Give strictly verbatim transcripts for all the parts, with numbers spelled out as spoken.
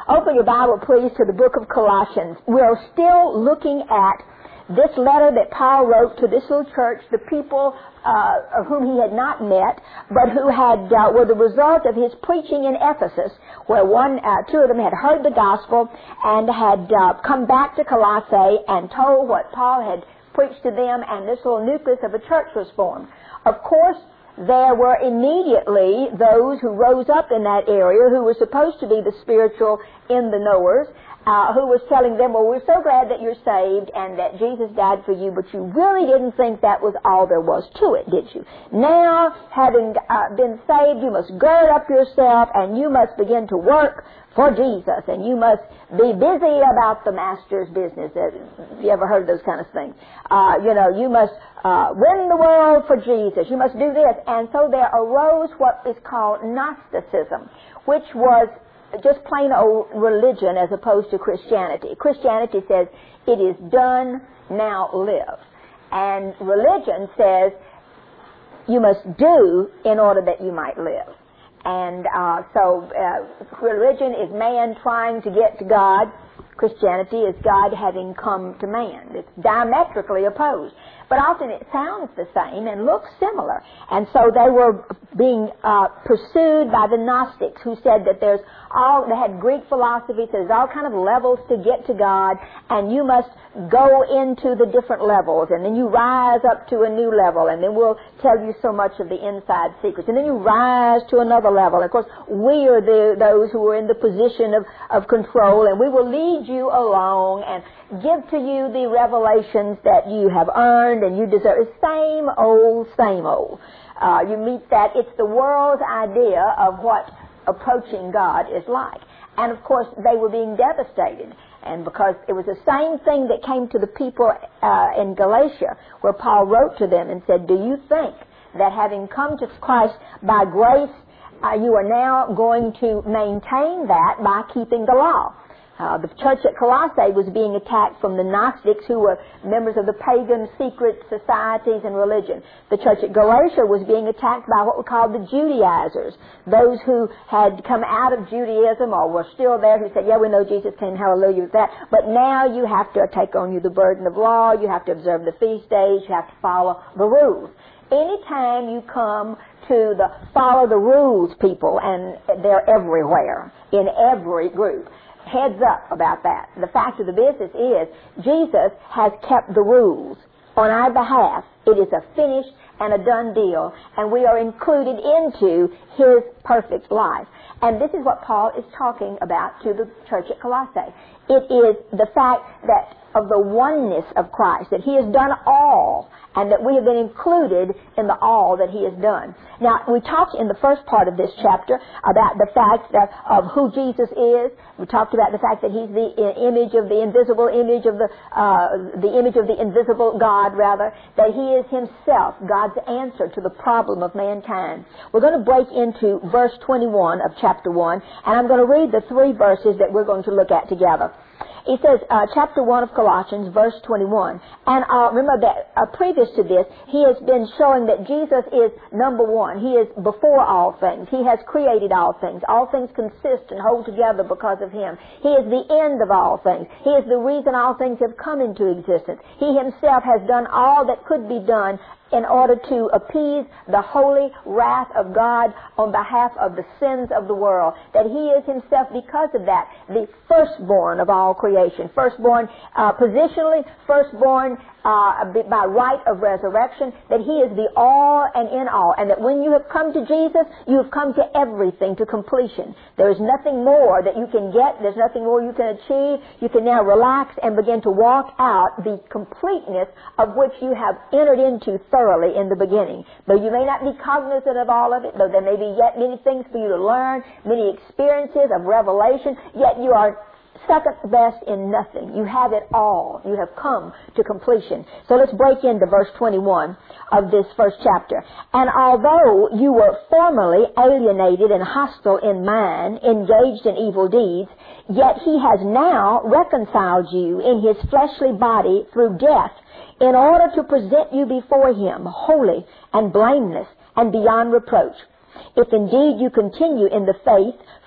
Open your Bible, please, to the book of Colossians. We're still looking at this letter that Paul wrote to this little church, the people uh, of whom he had not met, but who had uh, were the result of his preaching in Ephesus, where one, uh, two of them had heard the gospel and had uh, come back to Colossae and told what Paul had preached to them, and this little nucleus of a church was formed. Of course, there were immediately those who rose up in that area who were supposed to be the spiritual in the knowers, uh, who was telling them, well, we're so glad that you're saved and that Jesus died for you, but you really didn't think that was all there was to it, did you? Now, having uh, been saved, you must gird up yourself and you must begin to work for Jesus, and you must be busy about the master's business. Have you ever heard those kind of things? Uh, you know, you must uh, win the world for Jesus. You must do this. And so there arose what is called Gnosticism, which was just plain old religion as opposed to Christianity. Christianity says, it is done, now live. And religion says, you must do in order that you might live. And uh, so uh, religion is man trying to get to God. Christianity is God having come to man. It's diametrically opposed. But often it sounds the same and looks similar. And so they were being uh, pursued by the Gnostics, who said that there's all, they had Greek philosophy, so there's all kind of levels to get to God, and you must go into the different levels, and then you rise up to a new level, and then we'll tell you so much of the inside secrets, and then you rise to another level. Of course, we are the, those who are in the position of, of control, and we will lead you along and give to you the revelations that you have earned and you deserve. It's same old, same old. Uh, you meet that. It's the world's idea of what approaching God is like. And of course, they were being devastated. And because it was the same thing that came to the people uh, in Galatia, where Paul wrote to them and said, do you think that having come to Christ by grace, uh, you are now going to maintain that by keeping the law? Uh, the church at Colossae was being attacked from the Gnostics, who were members of the pagan secret societies and religion. The church at Galatia was being attacked by what we call the Judaizers, those who had come out of Judaism or were still there, who said, yeah, we know Jesus came, hallelujah, with that, but now you have to take on you the burden of law, you have to observe the feast days, you have to follow the rules. Anytime you come to the follow the rules people, and they're everywhere, in every group, heads up about that. The fact of the business is Jesus has kept the rules on our behalf. It is a finished and a done deal, and we are included into His perfect life. And this is what Paul is talking about to the church at Colossae. It is the fact that of the oneness of Christ, that He has done all, and that we have been included in the all that He has done. Now, we talked in the first part of this chapter about the fact that, of who Jesus is. We talked about the fact that He's the image of the invisible image of the, uh, the image of the invisible God, rather, that He is Himself, God's answer to the problem of mankind. We're going to break into verse twenty-one of chapter one, and I'm going to read the three verses that we're going to look at together. He says, uh, chapter one of Colossians, verse twenty-one. And uh, remember that uh, previous to this, he has been showing that Jesus is number one. He is before all things. He has created all things. All things consist and hold together because of Him. He is the end of all things. He is the reason all things have come into existence. He Himself has done all that could be done in order to appease the holy wrath of God on behalf of the sins of the world. That He is Himself, because of that, the firstborn of all creation. Firstborn uh, positionally, firstborn uh, by right of resurrection, that He is the all and in all. And that when you have come to Jesus, you have come to everything, to completion. There is nothing more that you can get. There's nothing more you can achieve. You can now relax and begin to walk out the completeness of which you have entered into thoroughly in the beginning. Though you may not be cognizant of all of it, though there may be yet many things for you to learn, many experiences of revelation, yet you are second best in nothing. You have it all. You have come to completion. So let's break into verse twenty-one of this first chapter. And although you were formerly alienated and hostile in mind, engaged in evil deeds, yet He has now reconciled you in His fleshly body through death, in order to present you before Him holy and blameless and beyond reproach. If indeed you continue in the faith,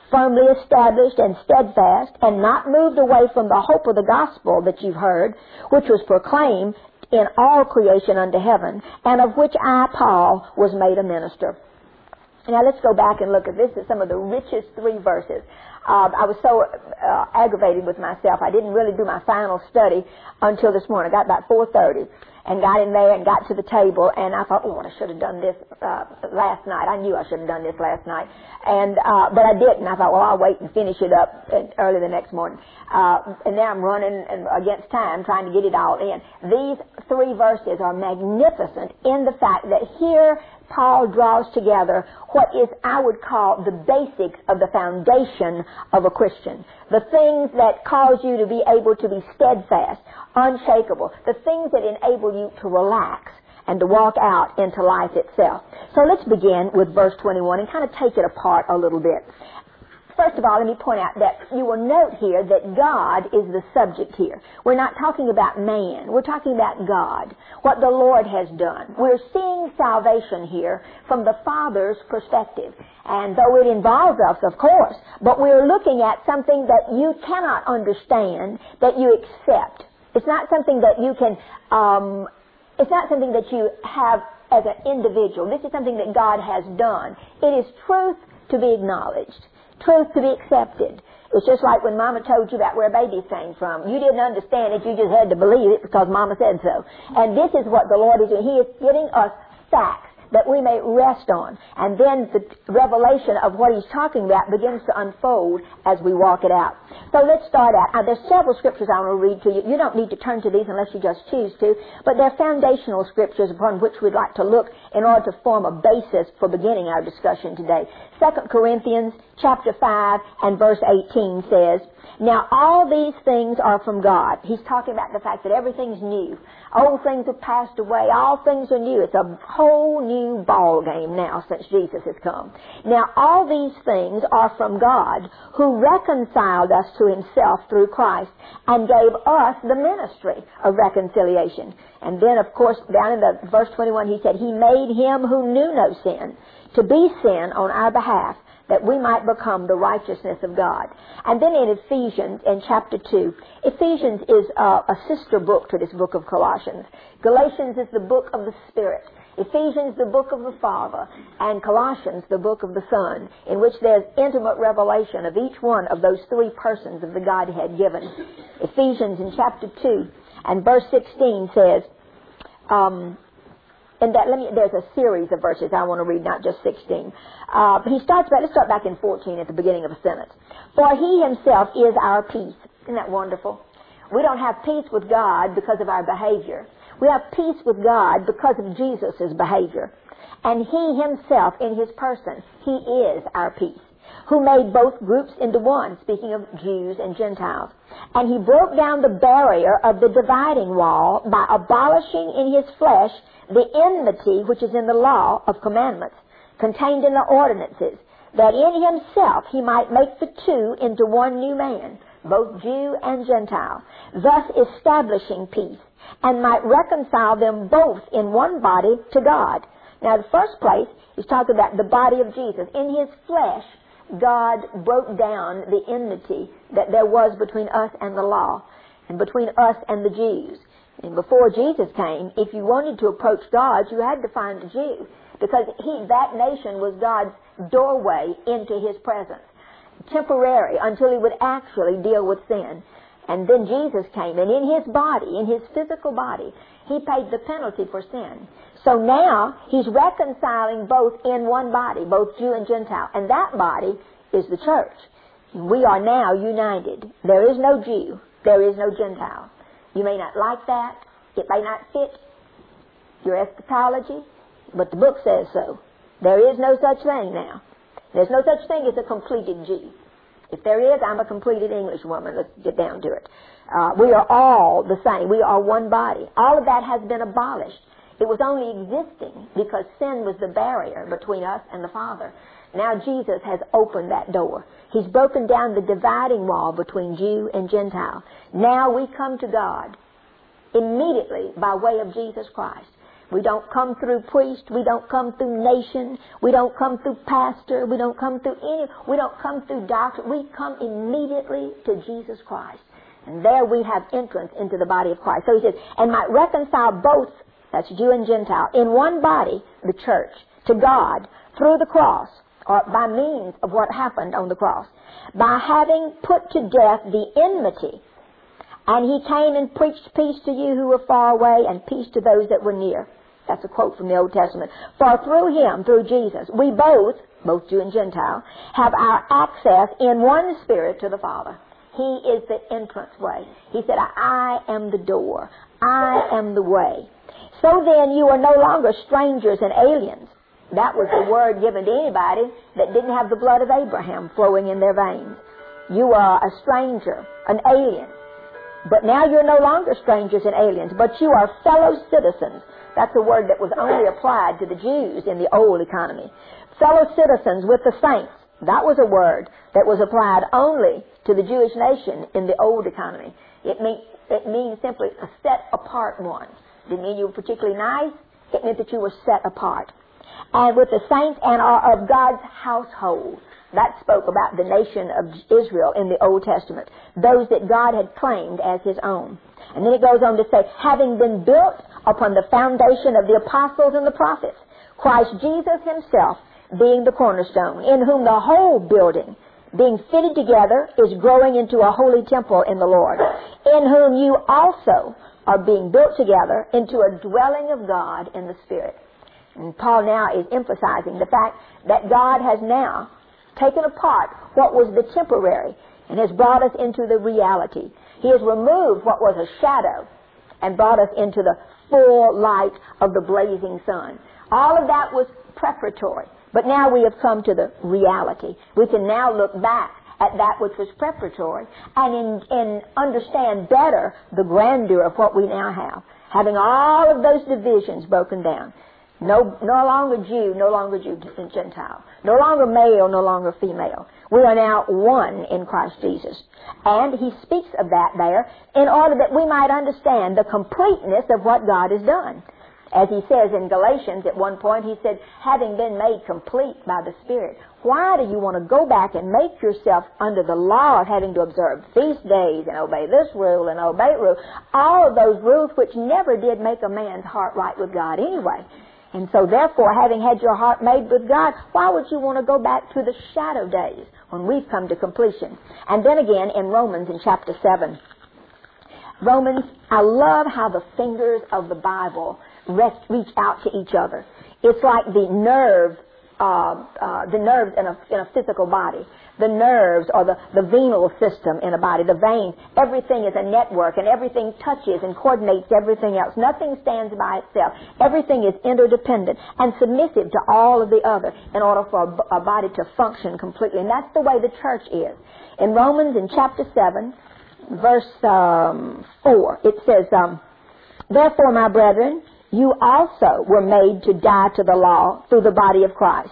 firmly established and steadfast, and not moved away from the hope of the gospel that you've heard, which was proclaimed in all creation under heaven, and of which I, Paul, was made a minister. Now let's go back and look at this. This is some of the richest three verses. Uh, I was so uh, aggravated with myself. I didn't really do my final study until this morning. I got about four thirty and got in there and got to the table, and I thought, Lord, I should have done this uh, last night. I knew I should have done this last night, and uh, but I didn't. I thought, well, I'll wait and finish it up early the next morning. Uh, and now I'm running against time trying to get it all in. These three verses are magnificent in the fact that here Paul draws together what is, I would call, the basics of the foundation of a Christian. The things that cause you to be able to be steadfast, unshakable. The things that enable you to relax and to walk out into life itself. So let's begin with verse twenty-one and kind of take it apart a little bit. First of all, let me point out that you will note here that God is the subject here. We're not talking about man. We're talking about God, what the Lord has done. We're seeing salvation here from the Father's perspective. And though it involves us, of course, but we're looking at something that you cannot understand, that you accept. It's not something that you can, um, it's not something that you have as an individual. This is something that God has done. It is truth to be acknowledged. Truth to be accepted. It's just like when Mama told you about where babies came from. You didn't understand it, you just had to believe it because Mama said so. And this is what the Lord is doing. He is giving us facts that we may rest on. And then the revelation of what He's talking about begins to unfold as we walk it out. So let's start out. Now, there's several scriptures I want to read to you. You don't need to turn to these unless you just choose to, but they're foundational scriptures upon which we'd like to look in order to form a basis for beginning our discussion today. Second Corinthians chapter five and verse eighteen says, "Now all these things are from God." He's talking about the fact that everything's new. Old things have passed away. All things are new. It's a whole new ball game now since Jesus has come. "Now all these things are from God, who reconciled us to Himself through Christ and gave us the ministry of reconciliation." And then, of course, down in the verse twenty-one, he said, "He made Him who knew no sin to be sin on our behalf, that we might become the righteousness of God." And then in Ephesians, in chapter two, Ephesians is uh, a sister book to this book of Colossians. Galatians is the book of the Spirit. Ephesians, the book of the Father, and Colossians, the book of the Son, in which there's intimate revelation of each one of those three persons of the Godhead given. Ephesians in chapter two and verse sixteen says, um, and that, let me, there's a series of verses I want to read, not just sixteen. Uh, he starts back, let's start back in fourteen at the beginning of a sentence. "For He Himself is our peace." Isn't that wonderful? We don't have peace with God because of our behavior. We have peace with God because of Jesus' behavior. And He Himself, in His person, He is our peace, who made both groups into one, speaking of Jews and Gentiles. And He broke down the barrier of the dividing wall by abolishing in His flesh the enmity which is in the law of commandments, contained in the ordinances, that in Himself He might make the two into one new man, both Jew and Gentile, thus establishing peace, and might reconcile them both in one body to God. Now, the first place, he's talking about the body of Jesus. In His flesh, God broke down the enmity that there was between us and the law, and between us and the Jews. And before Jesus came, if you wanted to approach God, you had to find a Jew, because he, that nation was God's doorway into His presence, temporary, until He would actually deal with sin. And then Jesus came, and in His body, in His physical body, He paid the penalty for sin. So now He's reconciling both in one body, both Jew and Gentile, and that body is the church. We are now united. There is no Jew, there is no Gentile. You may not like that, it may not fit your eschatology, but the book says so. There is no such thing now. There's no such thing as a completed Jew. If there is, I'm a completed English woman. Let's get down to it. Uh, we are all the same. We are one body. All of that has been abolished. It was only existing because sin was the barrier between us and the Father. Now Jesus has opened that door. He's broken down the dividing wall between Jew and Gentile. Now we come to God immediately by way of Jesus Christ. We don't come through priest. We don't come through nation. We don't come through pastor. We don't come through any, we don't come through doctor. We come immediately to Jesus Christ. And there we have entrance into the body of Christ. So he says, and might reconcile both, that's Jew and Gentile, in one body, the church, to God through the cross, or by means of what happened on the cross, by having put to death the enmity. And he came and preached peace to you who were far away and peace to those that were near. That's a quote from the Old Testament. For through him, through Jesus, we both, both Jew and Gentile, have our access in one spirit to the Father. He is the entrance way. He said, I am the door. I am the way. So then you are no longer strangers and aliens. That was the word given to anybody that didn't have the blood of Abraham flowing in their veins. You are a stranger, an alien. But now you're no longer strangers and aliens, but you are fellow citizens. That's a word that was only applied to the Jews in the old economy. Fellow citizens with the saints. That was a word that was applied only to the Jewish nation in the old economy. It, mean, it means simply a set apart one. It didn't mean you were particularly nice. It meant that you were set apart. And with the saints and are of God's household. That spoke about the nation of Israel in the Old Testament. Those that God had claimed as his own. And then it goes on to say, having been built upon the foundation of the apostles and the prophets, Christ Jesus himself being the cornerstone, in whom the whole building, being fitted together, is growing into a holy temple in the Lord, in whom you also are being built together into a dwelling of God in the Spirit. And Paul now is emphasizing the fact that God has now taken apart what was the temporary and has brought us into the reality. He has removed what was a shadow and brought us into the full light of the blazing sun. All of that was preparatory, but now we have come to the reality. We can now look back at that which was preparatory and in, in understand better the grandeur of what we now have, having all of those divisions broken down. No, no longer Jew, no longer Jew and Gentile. No longer male, no longer female. We are now one in Christ Jesus. And he speaks of that there in order that we might understand the completeness of what God has done. As he says in Galatians at one point, he said, having been made complete by the Spirit, why do you want to go back and make yourself under the law of having to observe feast days and obey this rule and obey that rule? All of those rules which never did make a man's heart right with God anyway. And so therefore, having had your heart made with God, why would you want to go back to the shadow days when we've come to completion? And then again in Romans in chapter seven. Romans, I love how the fingers of the Bible rest, reach out to each other. It's like the nerve, uh, uh, the nerves in a, in a physical body. The nerves or the, the venal system in a body, the vein, everything is a network and everything touches and coordinates everything else. Nothing stands by itself. Everything is interdependent and submissive to all of the other in order for a, a body to function completely. And that's the way the church is. In Romans in chapter seven, verse um, four, it says, um, therefore, my brethren, you also were made to die to the law through the body of Christ.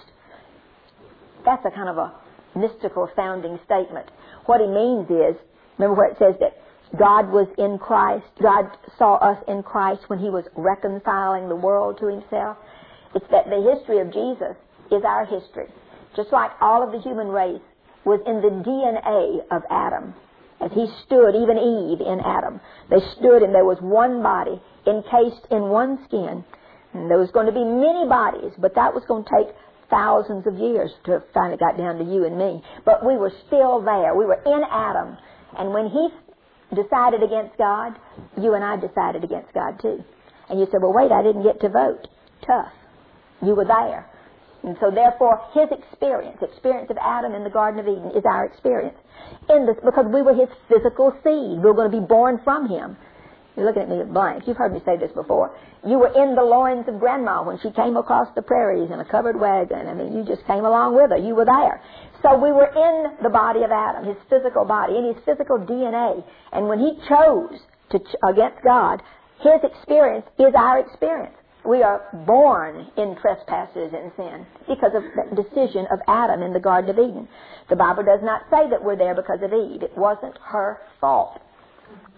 That's a kind of a mystical sounding statement. What he means is, remember where it says that God was in Christ, God saw us in Christ when he was reconciling the world to himself. It's that the history of Jesus is our history. Just like all of the human race was in the D N A of Adam. As he stood, even Eve in Adam, they stood and there was one body encased in one skin. And there was going to be many bodies, but that was going to take thousands of years to finally got down to you and me. But we were still there. We were in Adam. And when he decided against God, you and I decided against God too. And you said, well, wait, I didn't get to vote. Tough. You were there. And so therefore, his experience, experience of Adam in the Garden of Eden, is our experience. In this, because we were his physical seed. We were going to be born from him. You're looking at me blank. You've heard me say this before. You were in the loins of Grandma when she came across the prairies in a covered wagon. I mean, you just came along with her. You were there. So we were in the body of Adam, his physical body, in his physical D N A. And when he chose to ch- against God, his experience is our experience. We are born in trespasses and sin because of the decision of Adam in the Garden of Eden. The Bible does not say that we're there because of Eve. It wasn't her fault.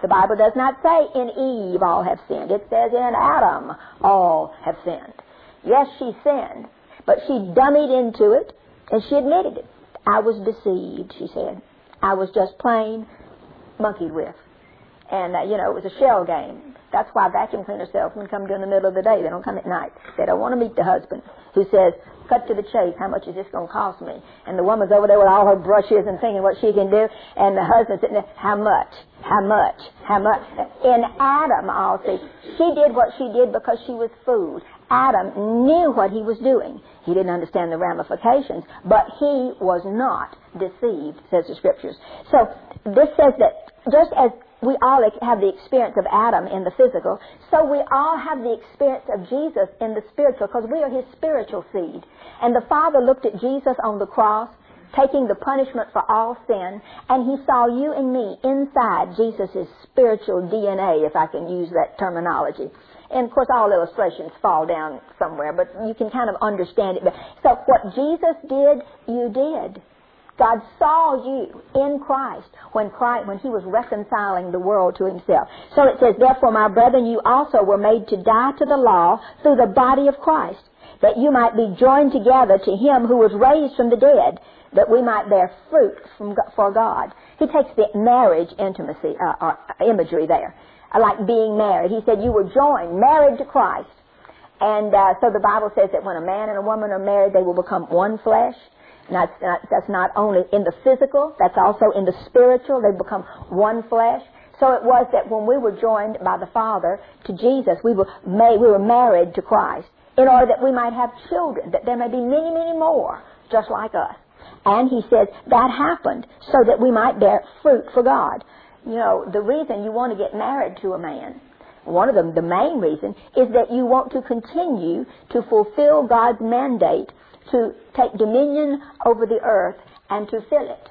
The Bible does not say in Eve all have sinned. It says in Adam all have sinned. Yes, she sinned, but she dummied into it, and she admitted it. I was deceived, she said. I was just plain monkeyed with. And, uh, you know, it was a shell game. That's why vacuum cleaner salesmen come during the middle of the day. They don't come at night. They don't want to meet the husband who says, cut to the chase, how much is this going to cost me? And the woman's over there with all her brushes and thinking what she can do. And the husband's sitting there, how much? How much? How much? In Adam, I'll see, she did what she did because she was fooled. Adam knew what he was doing. He didn't understand the ramifications, but he was not deceived, says the Scriptures. So this says that just as we all have the experience of Adam in the physical, so we all have the experience of Jesus in the spiritual, because we are his spiritual seed. And the Father looked at Jesus on the cross, taking the punishment for all sin, and he saw you and me inside Jesus' spiritual D N A, if I can use that terminology. And, of course, all illustrations fall down somewhere, but you can kind of understand it. So what Jesus did, you did. God saw you in Christ when Christ, when he was reconciling the world to himself. So it says, therefore, my brethren, you also were made to die to the law through the body of Christ, that you might be joined together to him who was raised from the dead, that we might bear fruit from, for God. He takes the marriage intimacy, uh, or imagery there, like being married. He said you were joined, married to Christ. And uh, so the Bible says that when a man and a woman are married, they will become one flesh. Now, that's not, that's not only in the physical, that's also in the spiritual. They become one flesh. So it was that when we were joined by the Father to Jesus, we were made, we were married to Christ in order that we might have children, that there may be many, many more just like us. And he says that happened so that we might bear fruit for God. You know, the reason you want to get married to a man, one of them, the main reason, is that you want to continue to fulfill God's mandate to take dominion over the earth and to fill it,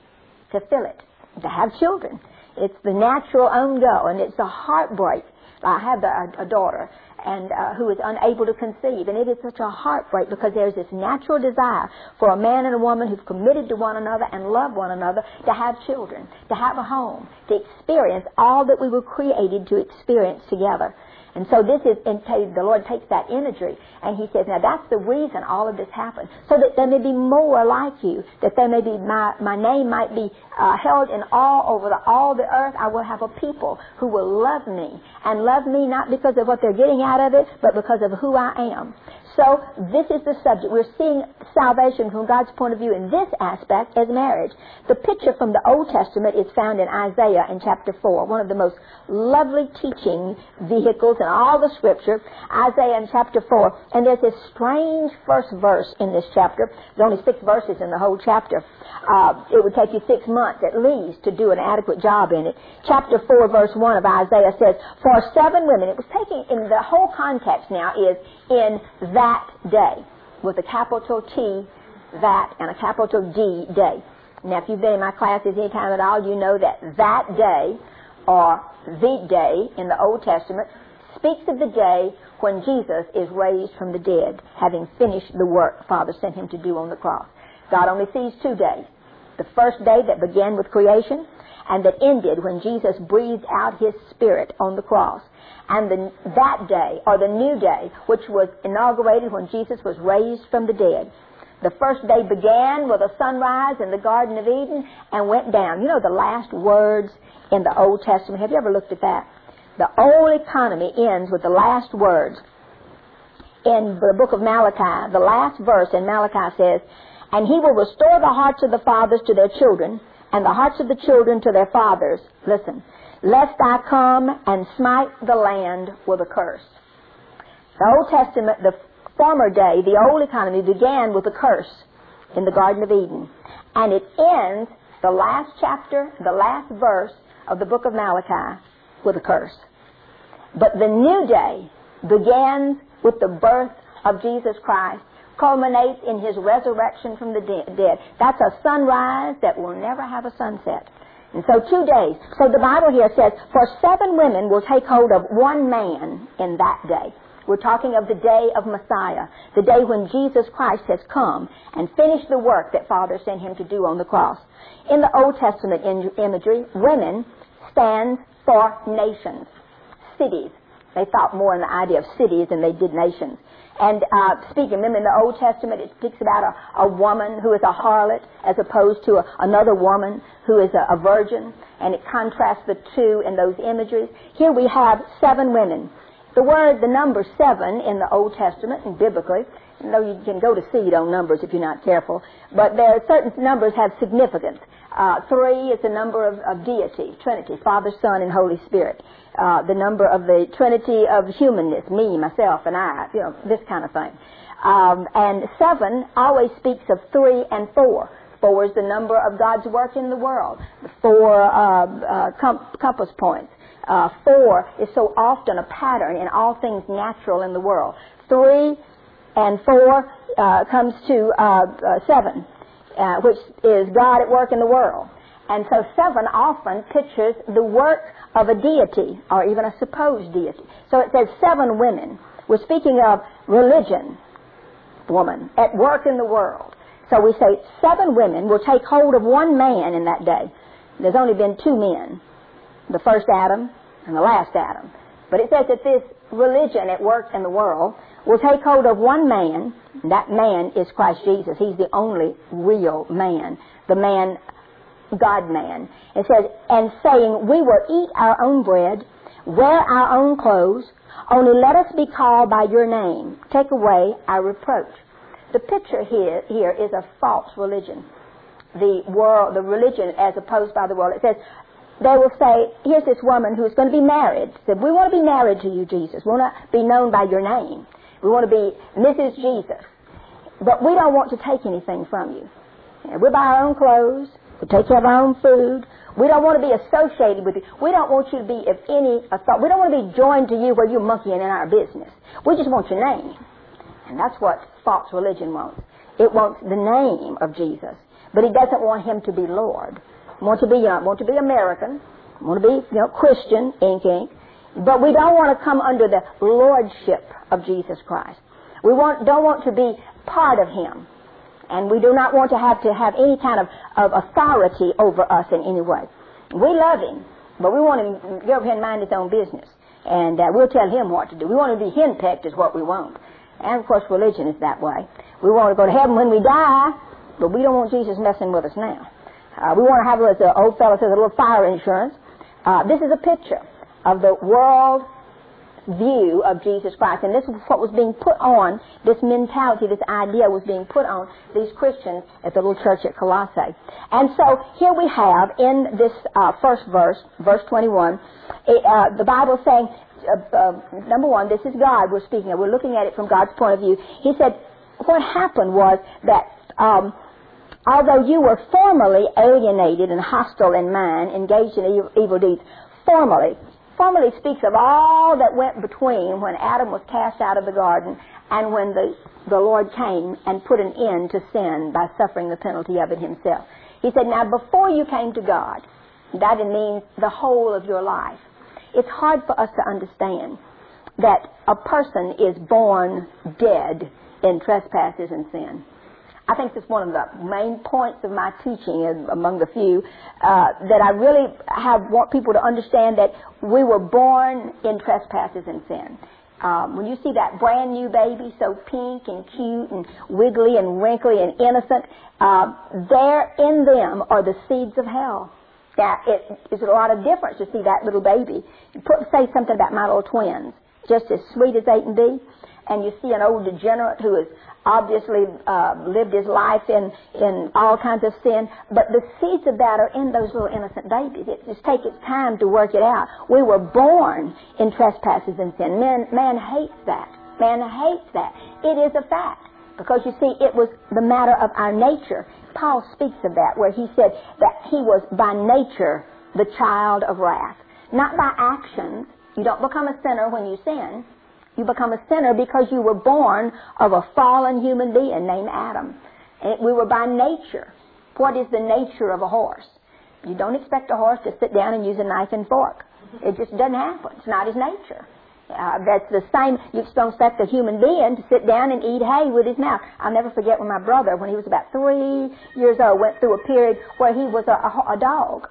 to fill it, to have children. It's the natural own goal, and it's a heartbreak. I have a, a daughter and uh, who is unable to conceive, and it is such a heartbreak because there's this natural desire for a man and a woman who've committed to one another and love one another to have children, to have a home, to experience all that we were created to experience together. And so this is, and the Lord takes that imagery, and he says, now that's the reason all of this happened, so that there may be more like you, that there may be, my, my name might be uh, held in awe over the, all the earth. I will have a people who will love me, and love me not because of what they're getting out of it, but because of who I am. So this is the subject. We're seeing salvation from God's point of view in this aspect as marriage. The picture from the Old Testament is found in Isaiah in chapter four, one of the most lovely teaching vehicles in all the Scripture, Isaiah in chapter four. And there's this strange first verse in this chapter. There's only six verses in the whole chapter. Uh, it would take you six months at least to do an adequate job in it. Chapter four, verse one of Isaiah says, for seven women, it was taking, in the whole context now is in that day, with a capital T, that, and a capital D, day. Now, if you've been in my classes any time at all, you know that that day, or the day in the Old Testament, speaks of the day when Jesus is raised from the dead, having finished the work Father sent him to do on the cross. God only sees two days. The first day that began with creation, and that ended when Jesus breathed out his Spirit on the cross. And the, that day, or the new day, which was inaugurated when Jesus was raised from the dead. The first day began with a sunrise in the Garden of Eden and went down. You know the last words in the Old Testament. Have you ever looked at that? The old economy ends with the last words. In the book of Malachi, the last verse in Malachi says, and he will restore the hearts of the fathers to their children, and the hearts of the children to their fathers. Listen. Lest I come and smite the land with a curse. The Old Testament, the former day, the old economy began with a curse in the Garden of Eden. And it ends, the last chapter, the last verse of the book of Malachi, with a curse. But the new day begins with the birth of Jesus Christ, culminates in his resurrection from the dead. That's a sunrise that will never have a sunset. And so two days. So the Bible here says, for seven women will take hold of one man in that day. We're talking of the day of Messiah, the day when Jesus Christ has come and finished the work that Father sent him to do on the cross. In the Old Testament imagery, women stand for nations, cities. They thought more in the idea of cities than they did nations. And uh, speaking, remember in the Old Testament, it speaks about a, a woman who is a harlot as opposed to a, another woman who is a, a virgin, and it contrasts the two in those imageries. Here we have seven women. The word, the number seven in the Old Testament and biblically, though you can go to seed on numbers if you're not careful, but there are certain numbers have significance. Uh, three is the number of, of deity, Trinity, Father, Son, and Holy Spirit. Uh, the number of the Trinity of humanness, me, myself, and I, you know, this kind of thing. Um, and seven always speaks of three and four. Four is the number of God's work in the world. The four uh, uh, com- compass points. Uh, four is so often a pattern in all things natural in the world. Three and four uh, comes to uh, uh, seven, uh, which is God at work in the world. And so seven often pictures the work of a deity or even a supposed deity. So it says seven women. We're speaking of religion, woman, at work in the world. So we say seven women will take hold of one man in that day. There's only been two men, the first Adam and the last Adam. But it says that this religion at work in the world will take hold of one man. And that man is Christ Jesus. He's the only real man, the man, God-man. It says, and saying, we will eat our own bread, wear our own clothes, only let us be called by your name. Take away our reproach. The picture here, here is a false religion. The world, the religion as opposed by the world. It says, they will say, here's this woman who's going to be married. Said, we want to be married to you, Jesus. We want to be known by your name. We want to be Missus Jesus. But we don't want to take anything from you. We buy our own clothes. We take care of our own food. We don't want to be associated with you. We don't want you to be of any thought. We don't want to be joined to you where you're monkeying in our business. We just want your name. And that's what false religion wants. It wants the name of Jesus. But it doesn't want him to be Lord. It wants to be, uh, want to be American. Want to be, you know, Christian, ink, ink. But we don't want to come under the lordship of Jesus Christ. We want, don't want to be part of him. And we do not want to have to have any kind of, of authority over us in any way. We love him, but we want him to go over here and mind his own business. And uh, we'll tell him what to do. We want to be henpecked is what we want. And, of course, religion is that way. We want to go to heaven when we die, but we don't want Jesus messing with us now. Uh, we want to have, as the old fellow says, a little fire insurance. Uh, this is a picture of the world view of Jesus Christ. And this is what was being put on, this mentality, this idea was being put on these Christians at the little church at Colossae. And so here we have in this uh, first verse, verse twenty-one, it, uh, the Bible saying, uh, uh, number one, this is God we're speaking of. We're looking at it from God's point of view. He said, what happened was that um, although you were formerly alienated and hostile in mind, engaged in evil, evil deeds, formerly, Formerly speaks of all that went between when Adam was cast out of the garden and when the, the Lord came and put an end to sin by suffering the penalty of it himself. He said, now before you came to God, that means the whole of your life. It's hard for us to understand that a person is born dead in trespasses and sin. I think that's one of the main points of my teaching, among the few, uh, that I really have want people to understand that we were born in trespasses and sin. Um, when you see that brand new baby, so pink and cute and wiggly and wrinkly and innocent, uh, there in them are the seeds of hell. Now, it is a lot of difference to see that little baby. You put, say something about my little twins, just as sweet as they can be, and you see an old degenerate who is obviously uh, lived his life in, in all kinds of sin, but the seeds of that are in those little innocent babies. It just takes its time to work it out. We were born in trespasses and sin. Man, man hates that. Man hates that. It is a fact, because you see, it was the matter of our nature. Paul speaks of that, where he said that he was by nature the child of wrath. Not by actions. You don't become a sinner when you sin. You become a sinner because you were born of a fallen human being named Adam. And we were by nature. What is the nature of a horse? You don't expect a horse to sit down and use a knife and fork. It just doesn't happen. It's not his nature. Uh, that's the same. You just don't expect a human being to sit down and eat hay with his mouth. I'll never forget when my brother, when he was about three years old, went through a period where he was a, a, a dog.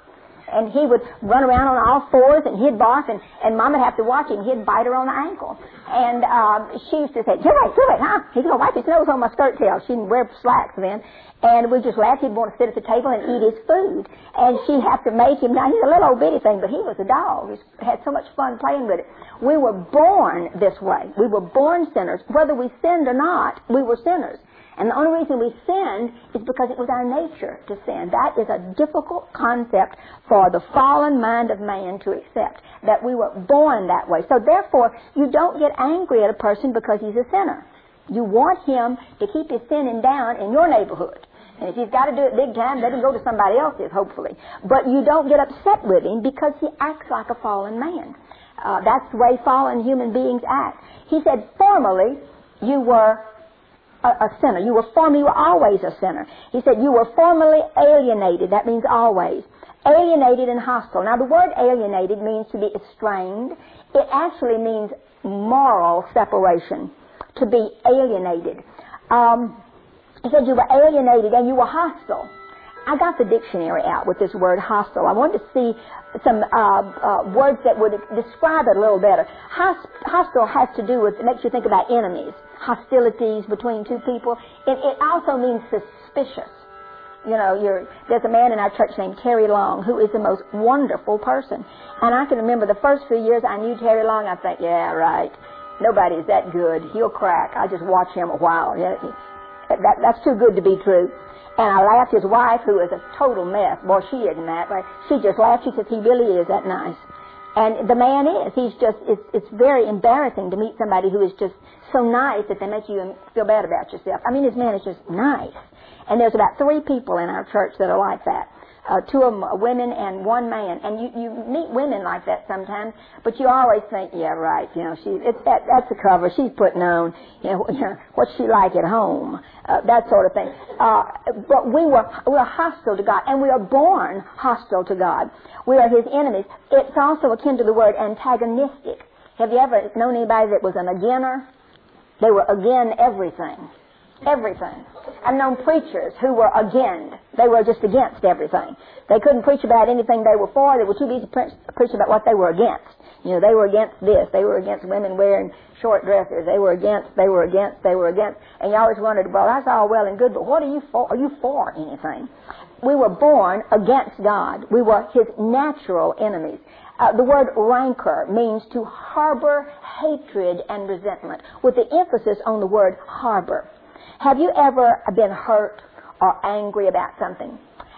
And he would run around on all fours, and he'd bark, and, and Mom would have to watch him. He'd bite her on the ankle. And um, she used to say, "Get away, get away, huh? He's going to wipe his nose on my skirt tail." She didn't wear slacks then. And we just laughed. He'd want to sit at the table and eat his food. And she'd have to make him. Now, he's a little old bitty thing, but he was a dog. He had so much fun playing with it. We were born this way. We were born sinners. Whether we sinned or not, we were sinners. And the only reason we sinned is because it was our nature to sin. That is a difficult concept for the fallen mind of man to accept, that we were born that way. So therefore, you don't get angry at a person because he's a sinner. You want him to keep his sinning down in your neighborhood. And if he's got to do it big time, let him go to somebody else's, hopefully. But you don't get upset with him because he acts like a fallen man. Uh, that's the way fallen human beings act. He said, formerly, you were A, a sinner. You were formerly, you were always a sinner. He said, you were formerly alienated. That means always. Alienated and hostile. Now, the word alienated means to be estranged. It actually means moral separation, to be alienated. Um, he said you were alienated and you were hostile. I got the dictionary out with this word hostile. I wanted to see some uh, uh, words that would describe it a little better. Host, hostile has to do with, it makes you think about enemies, hostilities between two people. It, it also means suspicious. You know, you're, there's a man in our church named Terry Long who is the most wonderful person. And I can remember the first few years I knew Terry Long, I think, yeah, right, nobody's that good. He'll crack. I'll just watch him a while. Yeah, that, that's too good to be true. And I laughed. His wife, who is a total mess, boy, she isn't that, right? She just laughed. She says, he really is that nice. And the man is. He's just, it's, it's very embarrassing to meet somebody who is just so nice that they make you feel bad about yourself. I mean, this man is just nice. And there's about three people in our church that are like that. Uh, two of them are women and one man. And you, you meet women like that sometimes, but you always think, yeah, right, you know, she, it's that, that's the cover she's putting on. You know, you know what's she like at home? Uh, that sort of thing. Uh, but we were, we are hostile to God, and we are born hostile to God. We are His enemies. It's also akin to the word antagonistic. Have you ever known anybody that was an againer? They were again everything. Everything. I've known preachers who were against. They were just against everything. They couldn't preach about anything they were for. They were too busy to preach about what they were against. You know, they were against this. They were against women wearing short dresses. They were against, they were against, they were against. And you always wondered, well, that's all well and good, but what are you for? Are you for anything? We were born against God. We were His natural enemies. Uh, the word rancor means to harbor hatred and resentment, with the emphasis on the word harbor. Have you ever been hurt or angry about something?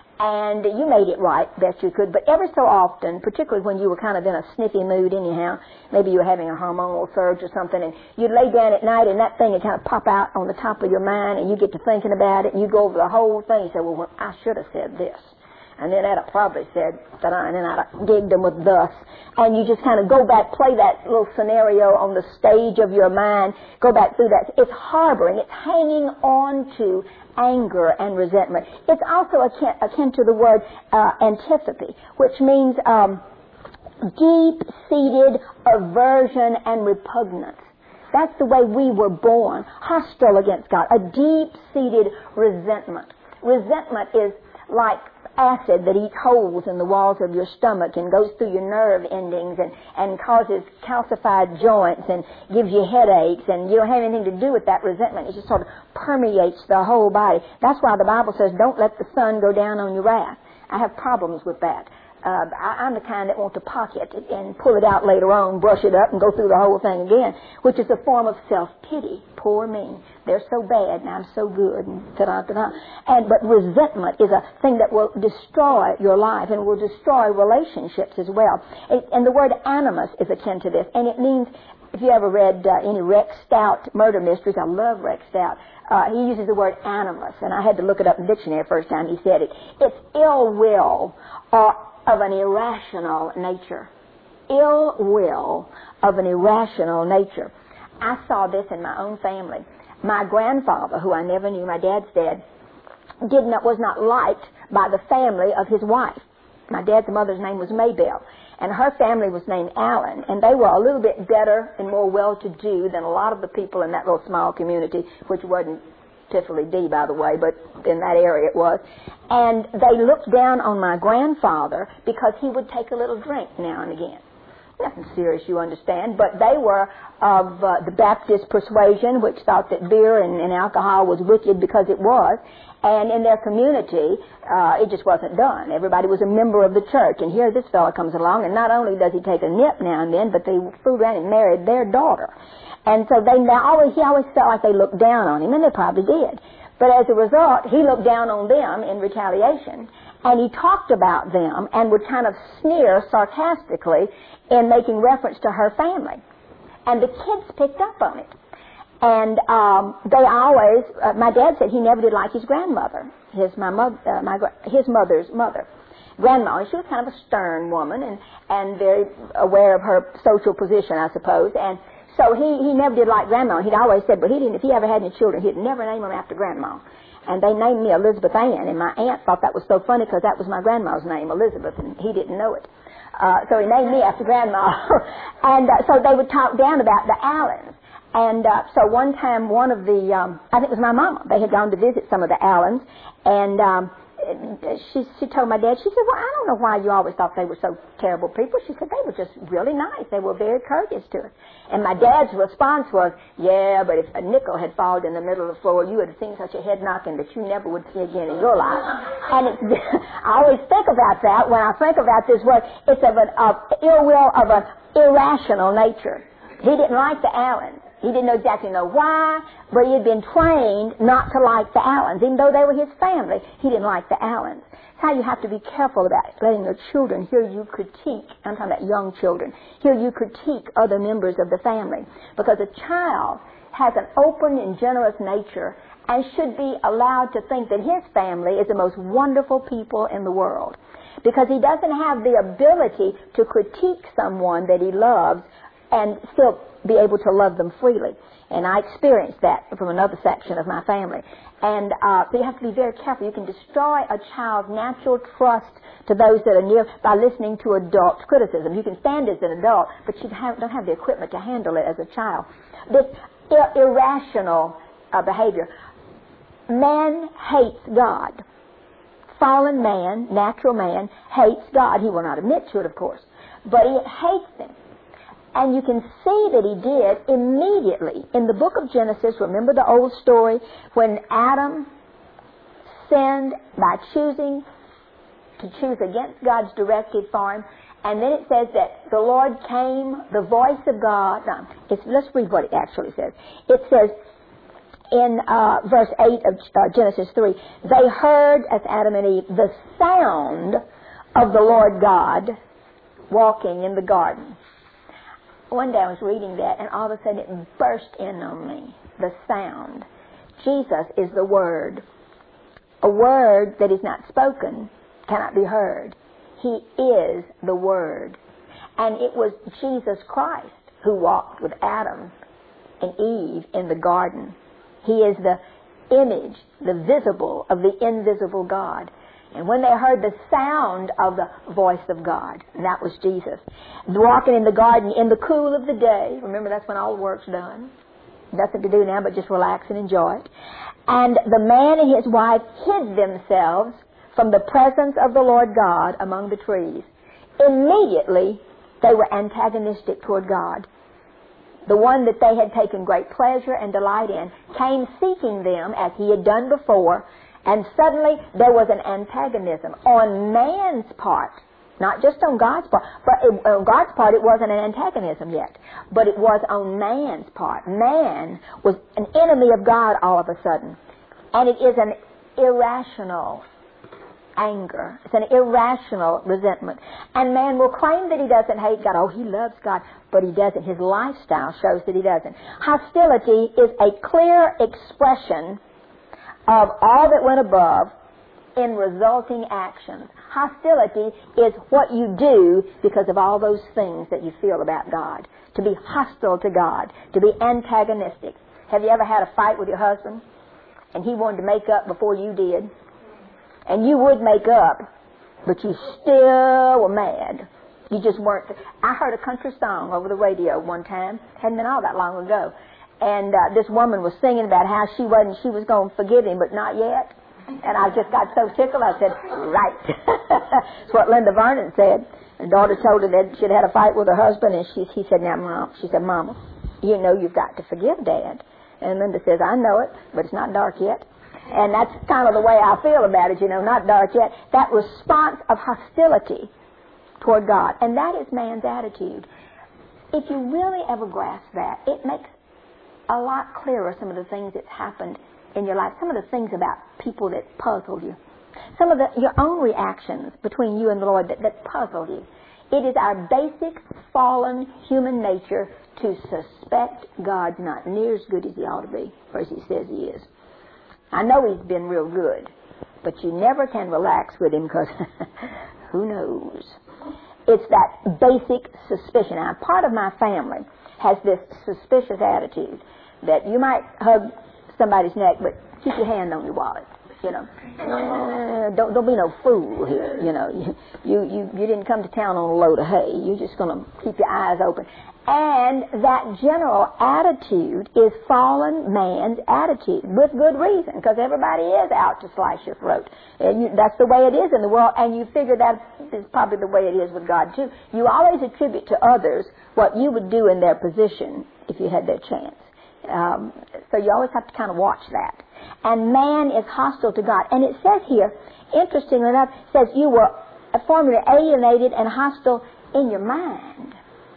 And you made it right, best you could, but every so often, particularly when you were kind of in a sniffy mood anyhow, maybe you were having a hormonal surge or something, and you'd lay down at night and that thing would kind of pop out on the top of your mind, and you get to thinking about it, and you go over the whole thing, and you say, well, I should have said this. And then I'd have probably said, ta-da, and then I'd have gigged them with thus. And you just kind of go back, play that little scenario on the stage of your mind, go back through that. It's harboring, it's hanging on to anger and resentment. It's also akin, akin to the word uh, antipathy, which means um, deep-seated aversion and repugnance. That's the way we were born, hostile against God, a deep-seated resentment. Resentment is like acid that eats holes in the walls of your stomach and goes through your nerve endings and, and causes calcified joints and gives you headaches, and you don't have anything to do with that resentment. It just sort of permeates the whole body. That's why the Bible says, don't let the sun go down on your wrath. I have problems with that. Uh, I, I'm the kind that wants to pocket it and pull it out later on, brush it up, and go through the whole thing again, which is a form of self-pity. Poor me. They're so bad, and I'm so good, and ta-da, ta-da. And, but resentment is a thing that will destroy your life and will destroy relationships as well. It, and the word animus is akin to this, and it means, if you ever read uh, any Rex Stout murder mysteries, I love Rex Stout, uh, he uses the word animus, and I had to look it up in the dictionary the first time he said it. It's ill will or of an irrational nature. Ill will of an irrational nature. I saw this in my own family. My grandfather, who I never knew, my dad's dad, did not, was not liked by the family of his wife. My dad's mother's name was Maybelle, and her family was named Allen, and they were a little bit better and more well-to-do than a lot of the people in that little small community, which wasn't Tifley D, by the way, but in that area it was. And they looked down on my grandfather because he would take a little drink now and again. Nothing serious, you understand, but they were of uh, the Baptist persuasion, which thought that beer and, and alcohol was wicked because it was. And in their community, uh, it just wasn't done. Everybody was a member of the church. And here this fellow comes along, and not only does he take a nip now and then, but they flew around and married their daughter. And so they always, he always felt like they looked down on him, and they probably did. But as a result, he looked down on them in retaliation. And he talked about them and would kind of sneer sarcastically in making reference to her family. And the kids picked up on it. And um, they always, uh, my dad said he never did like his grandmother, his my mother, uh, my his mother's mother, grandma. She was kind of a stern woman and and very aware of her social position, I suppose. And so he he never did like grandma. He'd always said, but he didn't. If he ever had any children, he'd never name them after grandma. And they named me Elizabeth Ann, and my aunt thought that was so funny because that was my grandma's name, Elizabeth, and he didn't know it. Uh, so he named me after grandma. and uh, so they would talk down about the Allens. And uh, so one time, one of the, um, I think it was my mama, they had gone to visit some of the Allens, and um, she she told my dad, she said, well, I don't know why you always thought they were so terrible people. She said, they were just really nice. They were very courteous to us. And my dad's response was, yeah, but if a nickel had fallen in the middle of the floor, you would have seen such a head knocking that you never would see again in your life. And it's, I always think about that when I think about this word. It's of an of ill will, of an irrational nature. He didn't like the Allens. He didn't know exactly know why, but he had been trained not to like the Allens. Even though they were his family, he didn't like the Allens. That's how you have to be careful about letting your children hear you critique. I'm talking about young children. Hear you critique other members of the family. Because a child has an open and generous nature and should be allowed to think that his family is the most wonderful people in the world. Because he doesn't have the ability to critique someone that he loves and still be able to love them freely. And I experienced that from another section of my family. And uh, so you have to be very careful. You can destroy a child's natural trust to those that are near by listening to adult criticism. You can stand as an adult, but you have, don't have the equipment to handle it as a child. This ir- irrational uh, behavior. Man hates God. Fallen man, natural man, hates God. He will not admit to it, of course. But he hates him. And you can see that he did immediately. In the book of Genesis, remember the old story when Adam sinned by choosing to choose against God's directive for him. And then it says that the Lord came, the voice of God. No, it's, let's read what it actually says. It says in uh, verse eight of uh, Genesis three, they heard, as Adam and Eve, the sound of the Lord God walking in the garden. One day I was reading that, and all of a sudden it burst in on me, the sound. Jesus is the Word. A word that is not spoken cannot be heard. He is the Word. And it was Jesus Christ who walked with Adam and Eve in the garden. He is the image, the visible of the invisible God. And when they heard the sound of the voice of God, and that was Jesus, walking in the garden in the cool of the day. Remember, that's when all the work's done. Nothing to do now but just relax and enjoy it. And the man and his wife hid themselves from the presence of the Lord God among the trees. Immediately, they were antagonistic toward God. The one that they had taken great pleasure and delight in came seeking them as he had done before. And suddenly there was an antagonism on man's part, not just on God's part. But it, on God's part it wasn't an antagonism yet, but it was on man's part. Man was an enemy of God all of a sudden. And it is an irrational anger. It's an irrational resentment. And man will claim that he doesn't hate God. Oh, he loves God, but he doesn't. His lifestyle shows that he doesn't. Hostility is a clear expression of all that went above in resulting actions. Hostility is what you do because of all those things that you feel about God. To be hostile to God, to be antagonistic. Have you ever had a fight with your husband and he wanted to make up before you did? And you would make up, but you still were mad. You just weren't. I heard a country song over the radio one time. Hadn't been all that long ago. and uh, this woman was singing about how she wasn't, she was going to forgive him, but not yet. And I just got so tickled, I said, right. That's what Linda Vernon said. The daughter told her that she'd had a fight with her husband, and she, he said, now, Mom, she said, Mama, you know you've got to forgive Dad. And Linda says, I know it, but it's not dark yet. And that's kind of the way I feel about it, you know, not dark yet. That response of hostility toward God. And that is man's attitude. If you really ever grasp that, it makes a lot clearer some of the things that's happened in your life, some of the things about people that puzzle you, some of the, your own reactions between you and the Lord that, that puzzle you. It is our basic fallen human nature to suspect God's not near as good as he ought to be, or as he says he is. I know he's been real good, but you never can relax with him because who knows? It's that basic suspicion. Now, part of my family has this suspicious attitude that you might hug somebody's neck, but keep your hand on your wallet. You know, uh, don't don't be no fool here. You know, you, you you you didn't come to town on a load of hay. You're just going to keep your eyes open. And that general attitude is fallen man's attitude, with good reason, because everybody is out to slice your throat. And you, that's the way it is in the world, and you figure that is probably the way it is with God too. You always attribute to others what you would do in their position if you had their chance. Um, so you always have to kind of watch that. And man is hostile to God. And it says here, interestingly enough, it says you were formerly alienated and hostile in your mind.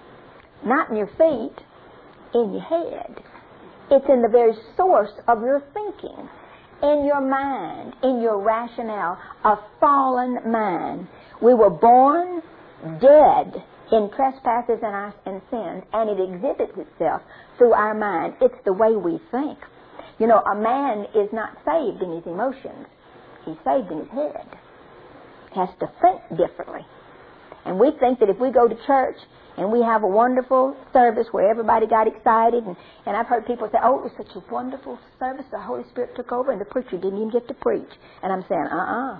Not in your feet, in your head. It's in the very source of your thinking. In your mind, in your rationale, a fallen mind. We were born dead in trespasses and, our, and sins, and it exhibits itself through our mind. It's the way we think. You know, a man is not saved in his emotions. He's saved in his head. He has to think differently. And we think that if we go to church and we have a wonderful service where everybody got excited, and, and I've heard people say, oh, it was such a wonderful service, the Holy Spirit took over and the preacher didn't even get to preach. And I'm saying, uh-uh.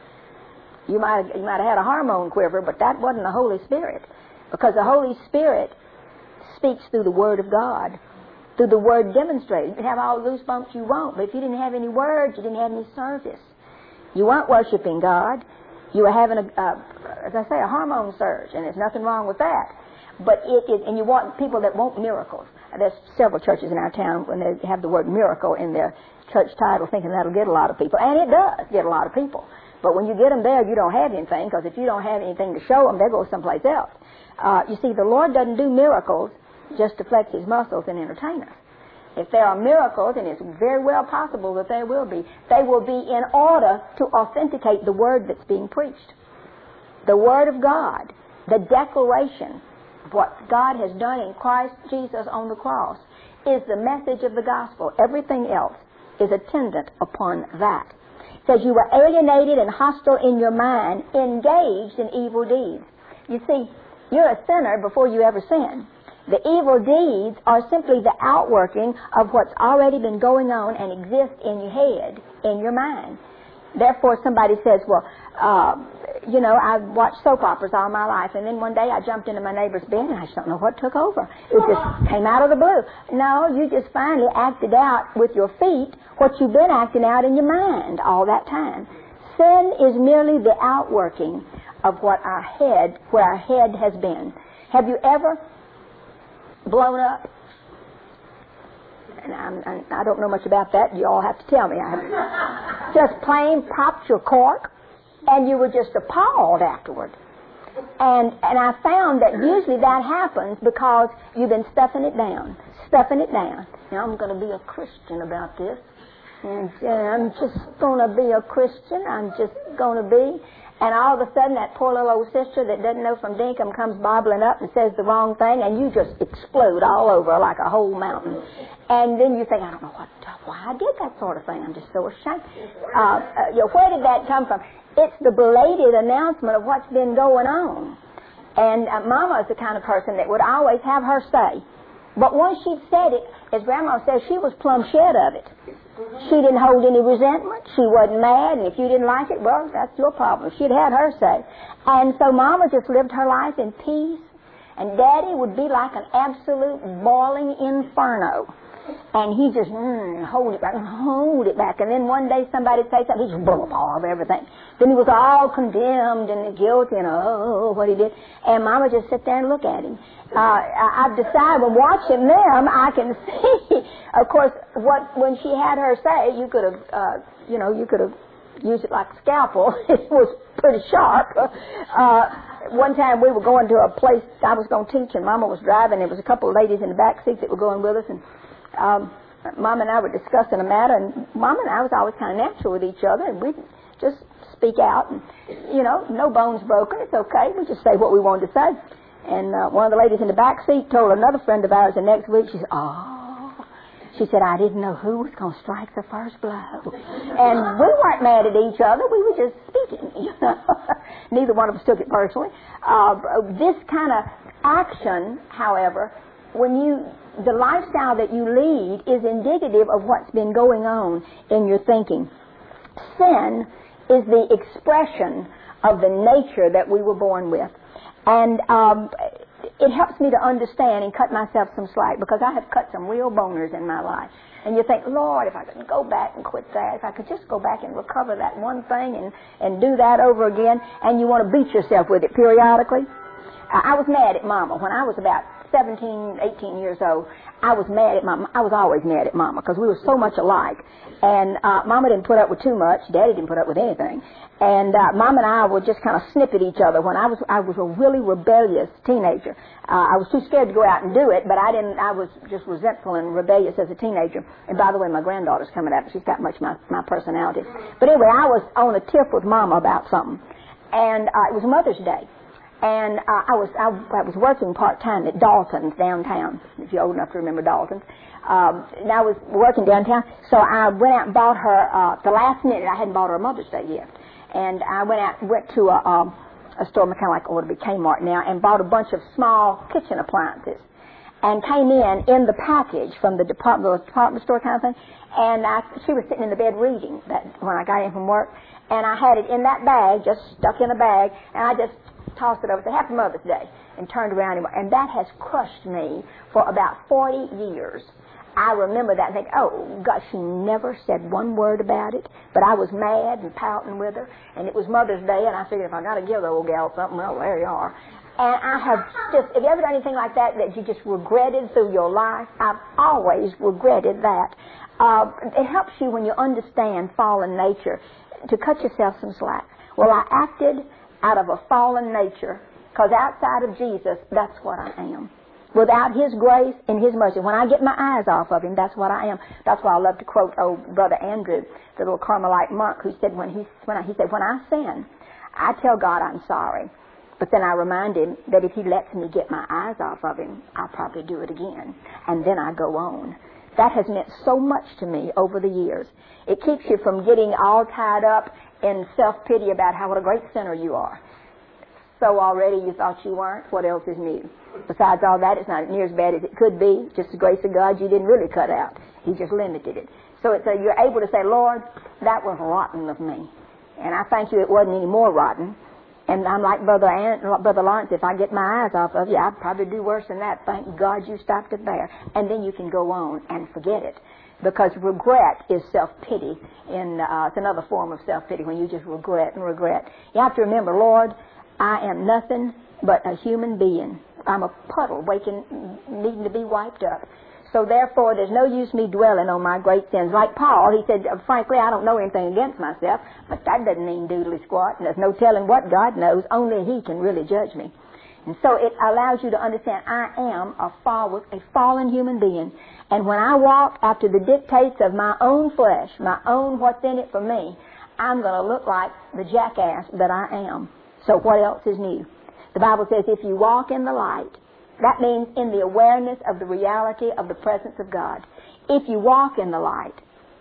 You might have, you might have had a hormone quiver, but that wasn't the Holy Spirit. Because the Holy Spirit speaks through the Word of God, through the Word demonstrated. You can have all the loose bumps you want, but if you didn't have any words, you didn't have any service. You weren't worshiping God. You were having, a, a, as I say, a hormone surge, and there's nothing wrong with that. But it is, and you want people that want miracles. There's several churches in our town when they have the word miracle in their church title, thinking that'll get a lot of people. And it does get a lot of people. But when you get them there, you don't have anything, because if you don't have anything to show them, they go someplace else. Uh, you see, the Lord doesn't do miracles just to flex his muscles and entertain us. If there are miracles, and it's very well possible that there will be, they will be in order to authenticate the word that's being preached. The Word of God, the declaration of what God has done in Christ Jesus on the cross, is the message of the gospel. Everything else is attendant upon that. It says you were alienated and hostile in your mind, engaged in evil deeds. You see, you're a sinner before you ever sin. The evil deeds are simply the outworking of what's already been going on and exists in your head, in your mind. Therefore, somebody says, well, uh, you know, I've watched soap operas all my life, and then one day I jumped into my neighbor's bed, and I just don't know what took over. It just came out of the blue. No, you just finally acted out with your feet what you've been acting out in your mind all that time. Sin is merely the outworking of what our head, where our head has been. Have you ever blown up? And I'm, I'm, I don't know much about that. You all have to tell me. I have just plain popped your cork, and you were just appalled afterward. And and I found that usually that happens because you've been stuffing it down, stuffing it down. Now I'm going to be a Christian about this. And uh, I'm just going to be a Christian. I'm just going to be. And all of a sudden, that poor little old sister that doesn't know from dinkum comes bobbling up and says the wrong thing, and you just explode all over like a whole mountain. And then you think, I don't know what, why I did that sort of thing. I'm just so ashamed. Uh, uh, you know, where did that come from? It's the belated announcement of what's been going on. And uh, Mama is the kind of person that would always have her say. But once she'd said it, as Grandma says, she was plumb shed of it. She didn't hold any resentment. She wasn't mad. And if you didn't like it, well, that's your problem. She'd had her say. And so Mama just lived her life in peace. And Daddy would be like an absolute boiling inferno. And he just mm, hold it back and hold it back. And then one day somebody would say something, he just blew up all over everything. Then he was all condemned and guilty and oh, what he did. And Mama just sit there and look at him. Uh, I, I've decided when watching them, I can see, of course, what when she had her say, you could have, uh, you know, you could have used it like a scalpel. It was pretty sharp. Uh, one time we were going to a place I was going to teach, and Mama was driving. There was a couple of ladies in the back seat that were going with us, and um, Mama and I were discussing a matter, and Mama and I was always kind of natural with each other, and we just speak out, and, you know, no bones broken. It's okay. We just say what we wanted to say. And uh, one of the ladies in the back seat told another friend of ours the next week, she said, oh, she said, I didn't know who was going to strike the first blow. And we weren't mad at each other. We were just speaking, you know. Neither one of us took it personally. Uh, this kind of action, however, when you, the lifestyle that you lead is indicative of what's been going on in your thinking. Sin is the expression of the nature that we were born with. And um, it helps me to understand and cut myself some slack, because I have cut some real boners in my life. And you think, Lord, if I could go back and quit that, if I could just go back and recover that one thing and, and do that over again, and you want to beat yourself with it periodically. I was mad at Mama when I was about seventeen, eighteen years old. I was mad at Mama. I was always mad at Mama because we were so much alike. And uh, Mama didn't put up with too much. Daddy didn't put up with anything. And uh, Mama and I would just kind of snip at each other. When I was I was a really rebellious teenager. Uh, I was too scared to go out and do it, but I didn't. I was just resentful and rebellious as a teenager. And by the way, my granddaughter's coming up. She's got much my my personality. But anyway, I was on a tiff with Mama about something, and uh, it was Mother's Day. And uh, I was I, I was working part-time at Dalton's downtown, if you're old enough to remember Dalton's. Um, and I was working downtown, so I went out and bought her, uh, the last minute, I hadn't bought her a Mother's Day gift. And I went out went to a, um, a store, kind of like, oh, it'll be Kmart now, and bought a bunch of small kitchen appliances. And came in in the package from the department, the department store kind of thing. And I, she was sitting in the bed reading that when I got in from work. And I had it in that bag, just stuck in a bag, and I just tossed it over, said, Happy Mother's Day, and turned around. And that has crushed me for about forty years. I remember that and think, oh, God, she never said one word about it. But I was mad and pouting with her. And it was Mother's Day, and I figured if I got to give the old gal something, well, there you are. And I have just, have you ever done anything like that that you just regretted through your life? I've always regretted that. Uh, it helps you when you understand fallen nature to cut yourself some slack. Well, I acted out of a fallen nature, because outside of Jesus, that's what I am. Without His grace and His mercy, when I get my eyes off of Him, that's what I am. That's why I love to quote old Brother Andrew, the little Carmelite monk, who said when he when I, he said when I sin, I tell God I'm sorry, but then I remind Him that if He lets me get my eyes off of Him, I'll probably do it again, and then I go on. That has meant so much to me over the years. It keeps you from getting all tied up in self-pity about how what a great sinner you are. So already you thought you weren't. What else is new? Besides all that, it's not near as bad as it could be. Just the grace of God you didn't really cut out. He just limited it. So it's a, you're able to say, Lord, that was rotten of me. And I thank you it wasn't any more rotten. And I'm like Brother Ant, Brother Lawrence, if I get my eyes off of you, I'd probably do worse than that. Thank God you stopped it there. And then you can go on and forget it. Because regret is self-pity. In, uh, it's another form of self-pity when you just regret and regret. You have to remember, Lord, I am nothing but a human being. I'm a puddle waiting, needing to be wiped up. So therefore, there's no use me dwelling on my great sins. Like Paul, he said, frankly, I don't know anything against myself, but that doesn't mean doodly squat. And there's no telling what God knows. Only He can really judge me. And so it allows you to understand I am a, fall, a fallen human being. And when I walk after the dictates of my own flesh, my own what's in it for me, I'm going to look like the jackass that I am. So what else is new? The Bible says if you walk in the light, that means in the awareness of the reality of the presence of God. If you walk in the light,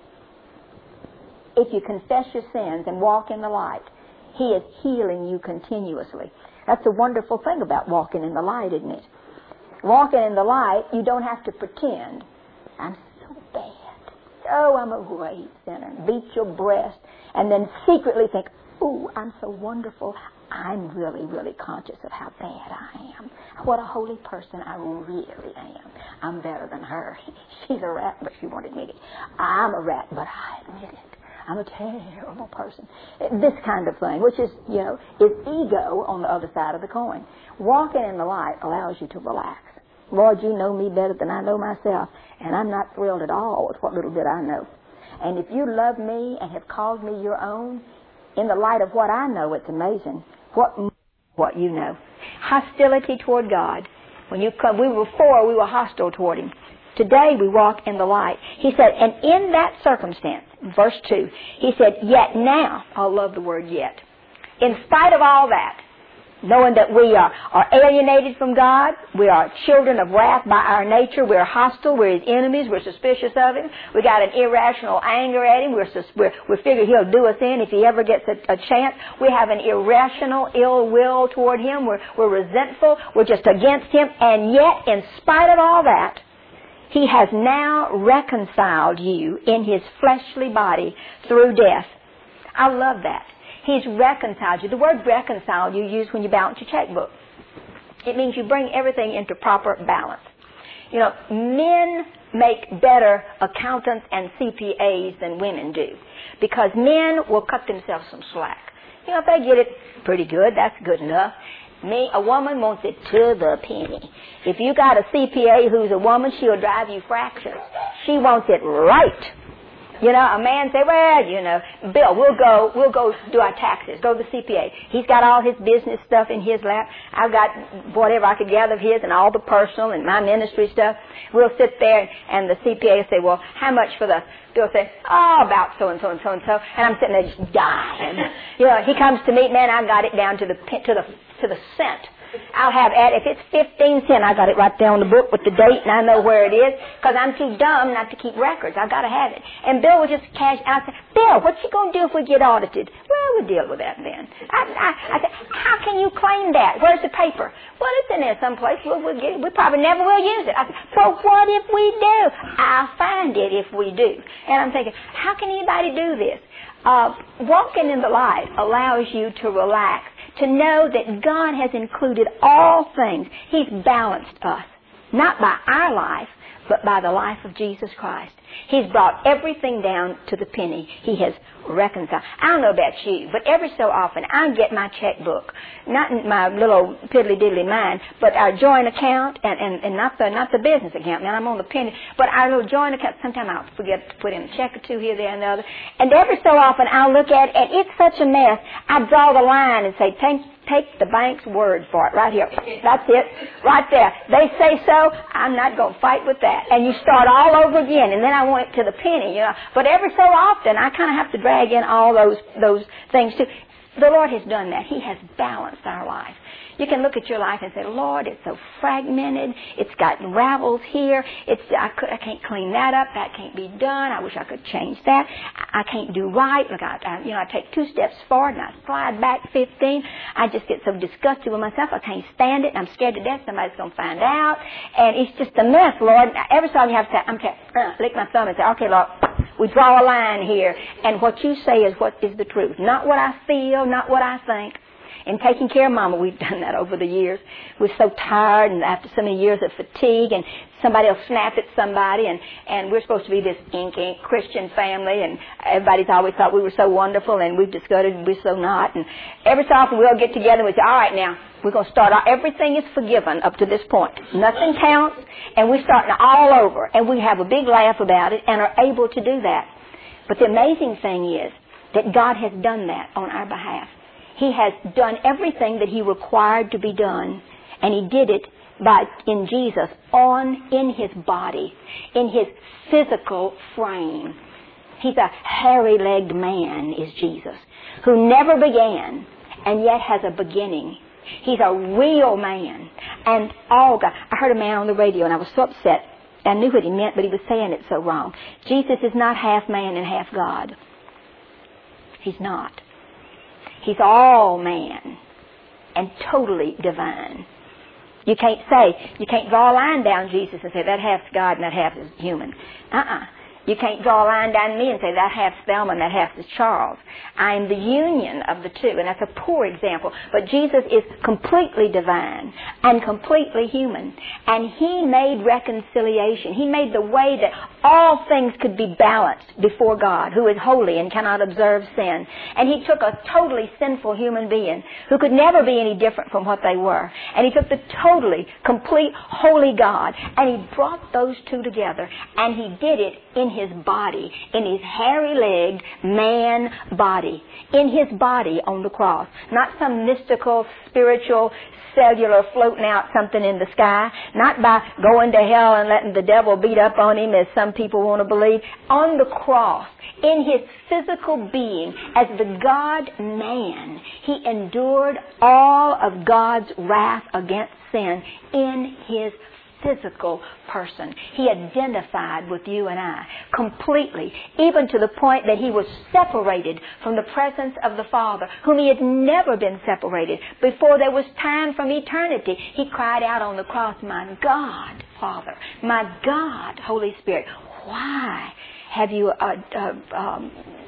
if you confess your sins and walk in the light, He is healing you continuously. That's a wonderful thing about walking in the light, isn't it? Walking in the light, you don't have to pretend. I'm so bad. Oh, I'm a great sinner. Beat your breast and then secretly think, ooh, I'm so wonderful. I'm really, really conscious of how bad I am. What a holy person I really am. I'm better than her. She's a rat, but she wanted me to. I'm a rat, but I admit it. I'm a terrible person. This kind of thing, which is, you know, is ego on the other side of the coin. Walking in the light allows you to relax. Lord, you know me better than I know myself, and I'm not thrilled at all with what little bit I know. And if you love me and have called me your own, in the light of what I know, it's amazing what what you know. Hostility toward God. When you come, we were before we were hostile toward Him. Today we walk in the light. He said, and in that circumstance, verse two, He said, yet now, I love the word yet, in spite of all that, knowing that we are, are alienated from God, we are children of wrath by our nature, we're hostile, we're His enemies, we're suspicious of Him, we got an irrational anger at Him, we're, sus- we're, we figure He'll do us in if He ever gets a, a chance, we have an irrational ill will toward Him, we're, we're resentful, we're just against Him, and yet, in spite of all that, He has now reconciled you in His fleshly body through death. I love that. He's reconciled you. The word reconcile you use when you balance your checkbook. It means you bring everything into proper balance. You know, men make better accountants and C P As than women do because men will cut themselves some slack. You know, if they get it pretty good, that's good enough. Me, a woman wants it to the penny. If you got a C P A who's a woman, she'll drive you fractious. She wants it right. You know, a man say, well, you know, Bill, we'll go, we'll go do our taxes. Go to the C P A. He's got all his business stuff in his lap. I've got whatever I could gather of his and all the personal and my ministry stuff. We'll sit there and the C P A will say, well, how much for the, Bill say, oh, about so and so and so and so. And I'm sitting there just dying. You know, he comes to me, man, I got it down to the, to the, to the cent. I'll have at, if it's fifteen cents, I got it right there on the book with the date, and I know where it is, because I'm too dumb not to keep records. I've got to have it. And Bill will just cash out. Say, Bill, what you going to do if we get audited? Well, we'll deal with that then. I, I, I said, how can you claim that? Where's the paper? Well, it's in there someplace. We'll, we'll get it. We probably never will use it. I said, well, what if we do? I'll find it if we do. And I'm thinking, how can anybody do this? Uh, walking in the light allows you to relax, to know that God has included all things. He's balanced us, not by our life, but by the life of Jesus Christ. He's brought everything down to the penny. He has reconciled. I don't know about you, but every so often I get my checkbook, not in my little piddly-diddly mind, but our joint account, and, and, and not the not the business account. Now I'm on the penny, but our little joint account, sometimes I'll forget to put in a check or two here, there, and the other. And every so often I'll look at it, and it's such a mess, I draw the line and say, thank Take the bank's word for it, right here. That's it, right there. They say so, I'm not going to fight with that. And you start all over again, and then I want it to the penny, you know. But every so often, I kind of have to drag in all those those things too. The Lord has done that. He has balanced our life. You can look at your life and say, Lord, it's so fragmented. It's got ravels here. It's I, could, I can't clean that up. That can't be done. I wish I could change that. I, I can't do right. Look, I, I, you know, I take two steps forward and I slide back fifteen. I just get so disgusted with myself. I can't stand it. I'm scared to death somebody's going to find out. And it's just a mess, Lord. Every time you have to say, I'm saying, uh, lick my thumb and say, okay, Lord, we draw a line here. And what you say is what is the truth. Not what I feel, not what I think. In taking care of Mama, we've done that over the years. We're so tired, and after so many years of fatigue, and somebody will snap at somebody, and, and we're supposed to be this ink, ink Christian family, and everybody's always thought we were so wonderful, and we've discovered we're so not. And every so often we'll get together and we say, all right, now, we're going to start out. Everything is forgiven up to this point. Nothing counts, and we're starting all over, and we have a big laugh about it and are able to do that. But the amazing thing is that God has done that on our behalf. He has done everything that He required to be done, and He did it by in Jesus, on in His body, in His physical frame. He's a hairy-legged man, is Jesus, who never began and yet has a beginning. He's a real man. And all God, I heard a man on the radio, and I was so upset. I knew what he meant, but he was saying it so wrong. Jesus is not half man and half God. He's not. He's all man and totally divine. You can't say, you can't draw a line down Jesus and say that half's God and that half is human. Uh-uh. You can't draw a line down me and say that half's Thelma and that half is Charles. I am the union of the two, and that's a poor example. But Jesus is completely divine and completely human, and He made reconciliation. He made the way that all things could be balanced before God, who is holy and cannot observe sin. And He took a totally sinful human being who could never be any different from what they were, and He took the totally, complete, holy God, and He brought those two together, and He did it in His body, in His hairy-legged man body, in His body on the cross. Not some mystical, spiritual, cellular floating out something in the sky, not by going to hell and letting the devil beat up on Him as some people want to believe. On the cross, in His physical being, as the God-man, He endured all of God's wrath against sin in His physical person. He identified with you and I completely, even to the point that He was separated from the presence of the Father, whom He had never been separated. Before there was time from eternity, He cried out on the cross, "My God, Father, my God, Holy Spirit, why have you uh, uh, um,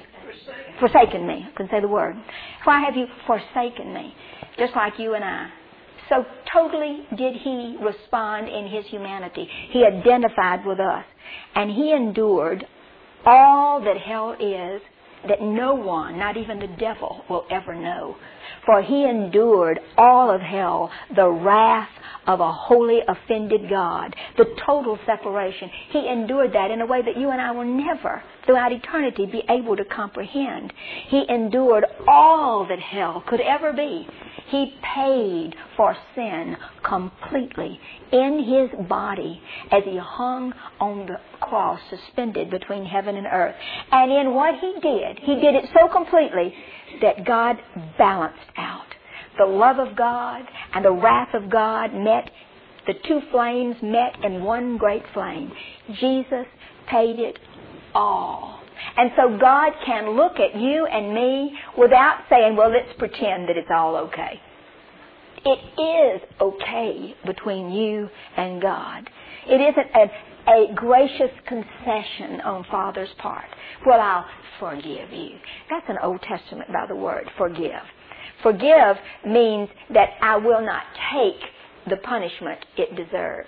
forsaken me?" I couldn't say the word. Why have you forsaken me? Just like you and I. So totally did He respond in His humanity. He identified with us. And He endured all that hell is, that no one, not even the devil, will ever know. For He endured all of hell, the wrath of a holy, offended God, the total separation. He endured that in a way that you and I will never, throughout eternity, be able to comprehend. He endured all that hell could ever be. He paid for sin completely in His body as He hung on the cross, suspended between heaven and earth. And in what He did, He did it so completely that God balanced out. The love of God and the wrath of God met, the two flames met in one great flame. Jesus paid it all. And so God can look at you and me without saying, well, let's pretend that it's all okay. It is okay between you and God. It isn't a, a gracious concession on Father's part. Well, I'll forgive you. That's an Old Testament by the word, forgive. Forgive means that I will not take the punishment it deserves.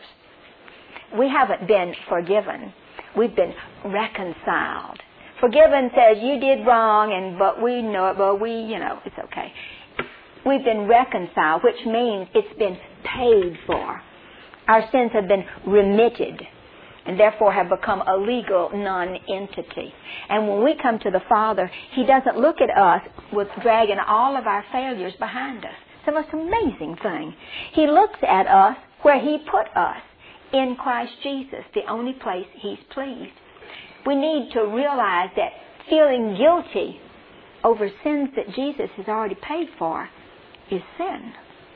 We haven't been forgiven. We've been reconciled. Forgiven says you did wrong, and but we know it, but we, you know, it's okay. We've been reconciled, which means it's been paid for. Our sins have been remitted, and therefore have become a legal non-entity. And when we come to the Father, He doesn't look at us with dragging all of our failures behind us. It's the most amazing thing. He looks at us where He put us, in Christ Jesus, the only place He's pleased. We need to realize that feeling guilty over sins that Jesus has already paid for is sin.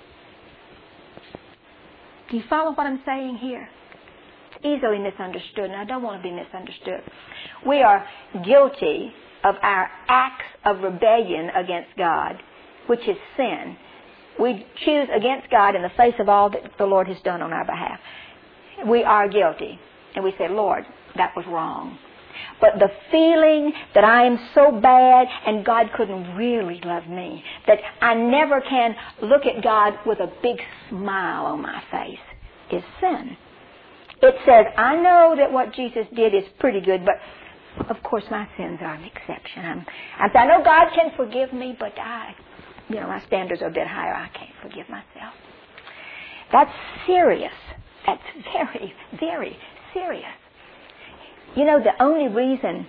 Do you follow what I'm saying here? It's easily misunderstood, and I don't want to be misunderstood. We are guilty of our acts of rebellion against God, which is sin. We choose against God in the face of all that the Lord has done on our behalf. We are guilty, and we say, Lord, that was wrong. But the feeling that I am so bad and God couldn't really love me, that I never can look at God with a big smile on my face, is sin. It says, I know that what Jesus did is pretty good, but of course my sins are an exception. I'm, I'm, I know God can forgive me, but I, you know, my standards are a bit higher. I can't forgive myself. That's serious. That's very, very serious. You know, the only reason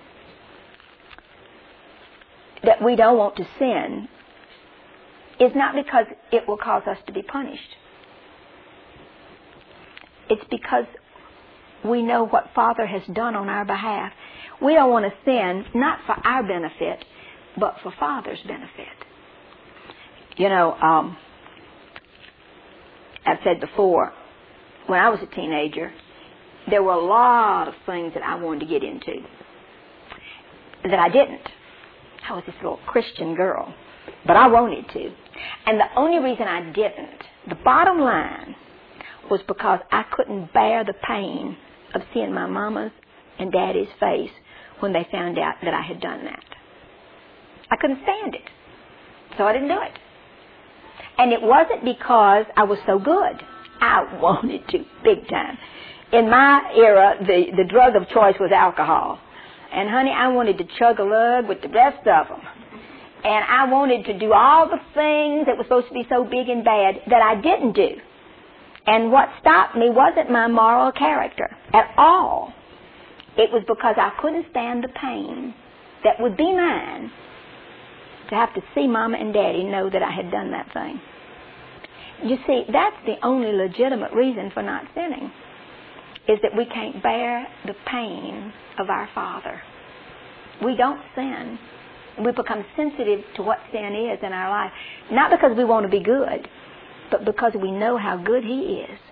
that we don't want to sin is not because it will cause us to be punished. It's because we know what Father has done on our behalf. We don't want to sin, not for our benefit, but for Father's benefit. You know, um, I've said before, when I was a teenager, there were a lot of things that I wanted to get into that I didn't. I was this little Christian girl, but I wanted to. And the only reason I didn't, the bottom line, was because I couldn't bear the pain of seeing my mama's and daddy's face when they found out that I had done that. I couldn't stand it. So I didn't do it. And it wasn't because I was so good. I wanted to, big time. In my era, the, the drug of choice was alcohol. And, honey, I wanted to chug a lug with the rest of them. And I wanted to do all the things that were supposed to be so big and bad that I didn't do. And what stopped me wasn't my moral character at all. It was because I couldn't stand the pain that would be mine to have to see Mama and Daddy know that I had done that thing. You see, that's the only legitimate reason for not sinning, is that we can't bear the pain of our Father. We don't sin. We become sensitive to what sin is in our life, not because we want to be good, but because we know how good He is.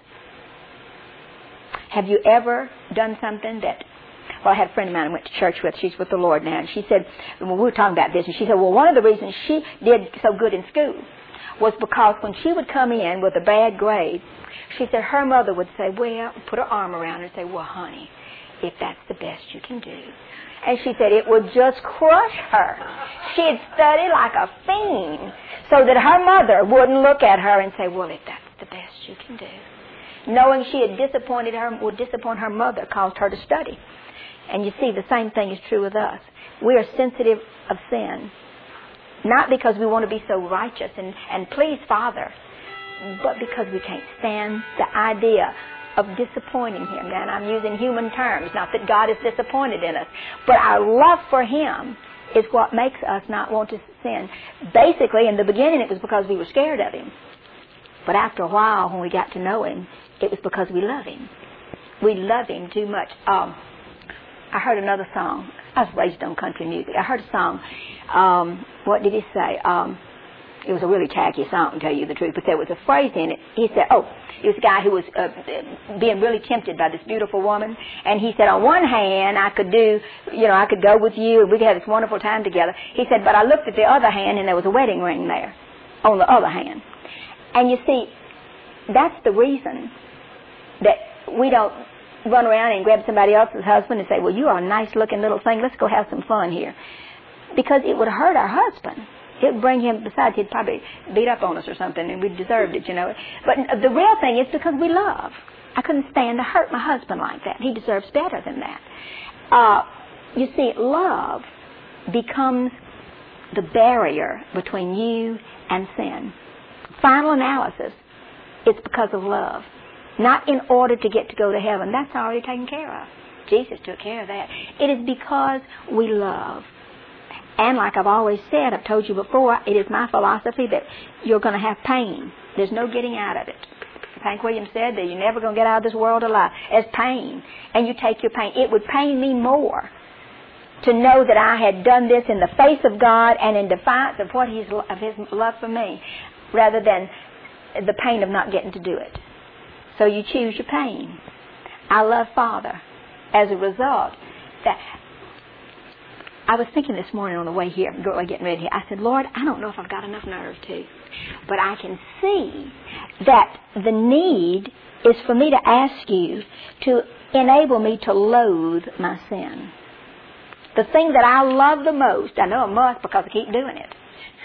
Have you ever done something that, well, I had a friend of mine I went to church with, she's with the Lord now, and she said, when we were talking about this, and she said, well, one of the reasons she did so good in school was because when she would come in with a bad grade, she said her mother would say, well, put her arm around her and say, well, honey, if that's the best you can do. And she said it would just crush her. She'd study like a fiend so that her mother wouldn't look at her and say, well, if that's the best you can do. Knowing she had disappointed her, would disappoint her mother, caused her to study. And you see, the same thing is true with us. We are sensitive of sin, not because we want to be so righteous and, and please Father, but because we can't stand the idea of disappointing Him. Now, and I'm using human terms, not that God is disappointed in us, but our love for Him is what makes us not want to sin. Basically, in the beginning, it was because we were scared of Him. But after a while, when we got to know Him, it was because we love Him. We love Him too much. Um, I heard another song. I was raised on country music. I heard a song. Um, what did he say? Um, it was a really tacky song, to tell you the truth, but there was a phrase in it. He said, oh, it was a guy who was uh, being really tempted by this beautiful woman, and he said, on one hand, I could do, you know, I could go with you, and we could have this wonderful time together. He said, but I looked at the other hand, and there was a wedding ring there on the other hand. And you see, that's the reason that we don't run around and grab somebody else's husband and say, well, you are a nice-looking little thing. Let's go have some fun here. Because it would hurt our husband. It would bring him, besides, he'd probably beat up on us or something, and we deserved it, you know. But the real thing is because we love. I couldn't stand to hurt my husband like that. He deserves better than that. Uh, you see, love becomes the barrier between you and sin. Final analysis, it's because of love. Not in order to get to go to heaven. That's already taken care of. Jesus took care of that. It is because we love. And like I've always said, I've told you before, it is my philosophy that you're going to have pain. There's no getting out of it. Hank Williams said that you're never going to get out of this world alive. As pain. And you take your pain. It would pain me more to know that I had done this in the face of God and in defiance of what He's, of His love for me, rather than the pain of not getting to do it. So you choose your pain. I love Father. As a result, that I was thinking this morning on the way here, getting ready here, I said, Lord, I don't know if I've got enough nerve to, but I can see that the need is for me to ask you to enable me to loathe my sin. The thing that I love the most, I know I must because I keep doing it.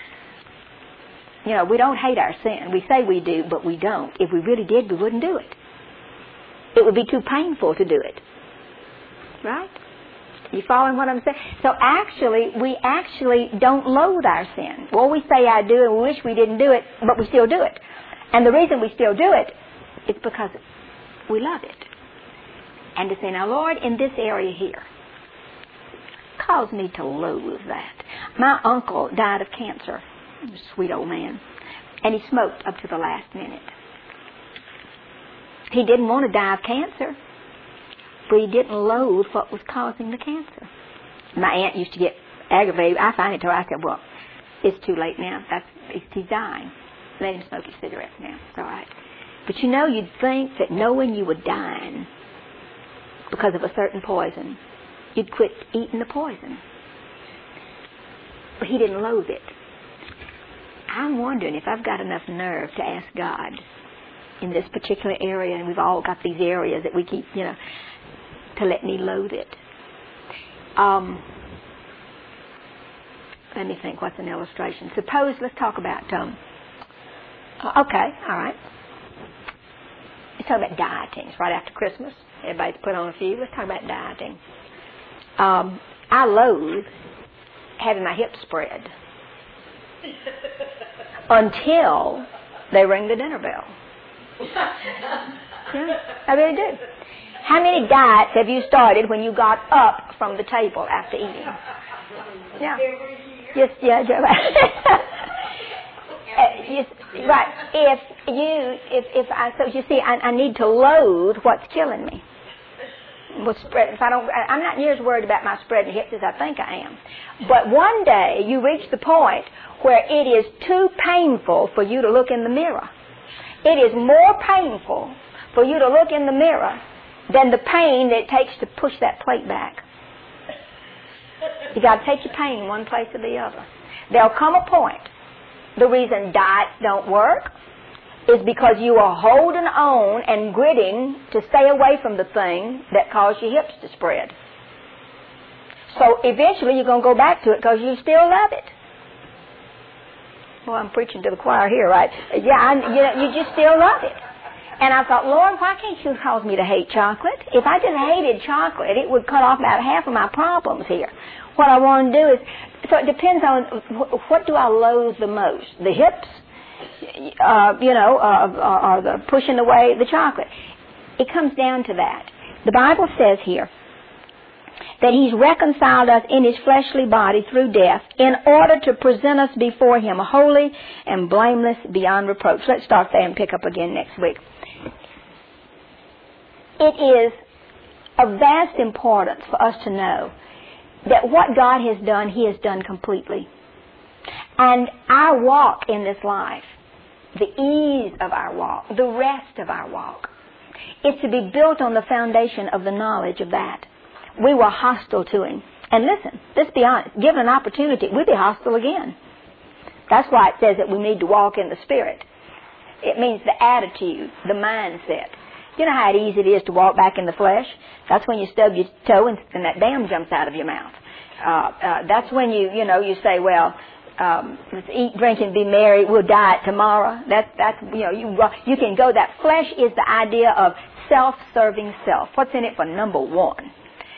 You know, we don't hate our sin. We say we do, but we don't. If we really did, we wouldn't do it. It would be too painful to do it. Right? You following what I'm saying? So actually, we actually don't loathe our sin. Well, we say I do and we wish we didn't do it, but we still do it. And the reason we still do it is because we love it. And to say, now, Lord, in this area here, cause me to loathe that. My uncle died of cancer. Sweet old man. And he smoked up to the last minute. He didn't want to die of cancer, but he didn't loathe what was causing the cancer. My aunt used to get aggravated. I finally told her, I said, well, it's too late now. That's, he's dying. Let him smoke his cigarettes now. It's all right. But you know, you'd think that knowing you were dying because of a certain poison, you'd quit eating the poison. But he didn't loathe it. I'm wondering if I've got enough nerve to ask God in this particular area, and we've all got these areas that we keep, you know, to let me loathe it. Um, let me think, what's an illustration? Suppose, let's talk about, um, okay, all right. Let's talk about dieting. It's right after Christmas. Everybody's put on a few. Let's talk about dieting. Um, I loathe having my hips spread until they ring the dinner bell. Yeah, I really do. How many diets have you started when you got up from the table after eating? Yeah. Yes, yeah, yes, right. If you, if if I, so you see, I, I need to loathe what's killing me. With spread, if I don't, I'm not near as worried about my spreading hips as I think I am. But one day you reach the point where it is too painful for you to look in the mirror. It is more painful for you to look in the mirror than the pain that it takes to push that plate back. You got to take your pain one place or the other. There'll come a point. The reason diets don't work is because you are holding on and gritting to stay away from the thing that caused your hips to spread. So eventually you're going to go back to it because you still love it. Well, I'm preaching to the choir here, right? Yeah, I, you know, you just still love it. And I thought, Lord, why can't you cause me to hate chocolate? If I just hated chocolate, it would cut off about half of my problems here. What I want to do is, so it depends on what do I loathe the most, the hips, uh, you know, uh, or the pushing away the chocolate. It comes down to that. The Bible says here that He's reconciled us in His fleshly body through death in order to present us before Him holy and blameless beyond reproach. Let's start there and pick up again next week. It is of vast importance for us to know that what God has done, He has done completely. And our walk in this life, the ease of our walk, the rest of our walk, is to be built on the foundation of the knowledge of that. We were hostile to Him. And listen, let's be honest, given an opportunity, we'd be hostile again. That's why it says that we need to walk in the Spirit. It means the attitude, the mindset. You know how easy it is to walk back in the flesh? That's when you stub your toe and, and that dam jumps out of your mouth. Uh, uh, that's when you, you know, you say, well, um, let's eat, drink, and be merry. We'll die tomorrow. That's, that's, you know, you, you can go. That flesh is the idea of self-serving self. What's in it for number one?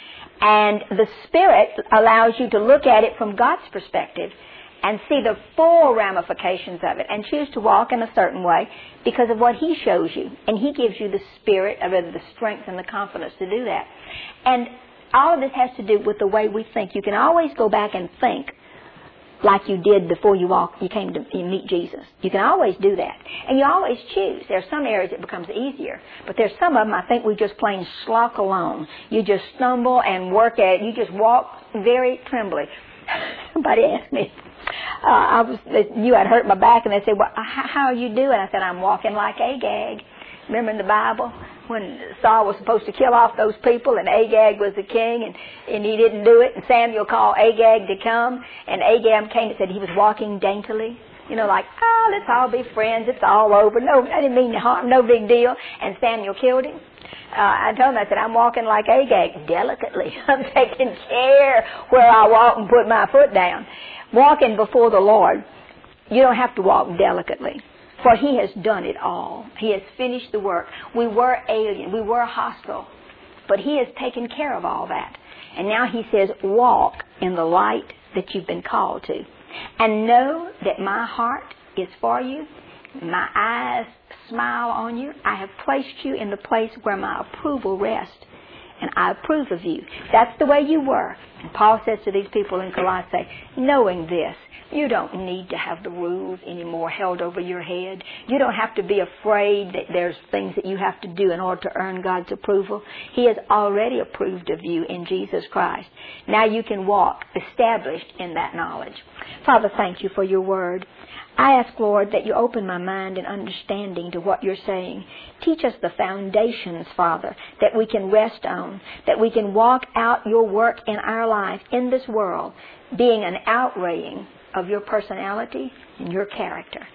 And the Spirit allows you to look at it from God's perspective and see the full ramifications of it and choose to walk in a certain way because of what He shows you. And He gives you the spirit, or rather the strength and the confidence to do that. And all of this has to do with the way we think. You can always go back and think like you did before you walk, you came to you meet Jesus. You can always do that. And you always choose. There are some areas it becomes easier, but there's some of them I think we just plain slog along. You just stumble and work at it. You just walk very trembly. Somebody asked me, uh, I was, they knew I'd hurt my back, and they said, well, how are you doing? I said, I'm walking like Agag. Remember in the Bible when Saul was supposed to kill off those people and Agag was the king and, and he didn't do it, and Samuel called Agag to come, and Agag came and said he was walking daintily. You know, like, oh, let's all be friends. It's all over. No, I didn't mean to harm. No big deal. And Samuel killed him. Uh, I told him, I said, I'm walking like Agag, delicately. I'm taking care where I walk and put my foot down. Walking before the Lord, you don't have to walk delicately, for He has done it all. He has finished the work. We were alien. We were hostile, but He has taken care of all that. And now He says, walk in the light that you've been called to. And know that my heart is for you. My eyes smile on you. I have placed you in the place where my approval rests. And I approve of you. That's the way you were. And Paul says to these people in Colossae, knowing this, you don't need to have the rules anymore held over your head. You don't have to be afraid that there's things that you have to do in order to earn God's approval. He has already approved of you in Jesus Christ. Now you can walk established in that knowledge. Father, thank you for your word. I ask, Lord, that you open my mind and understanding to what you're saying. Teach us the foundations, Father, that we can rest on, that we can walk out your work in our life in this world, being an outraying of your personality and your character.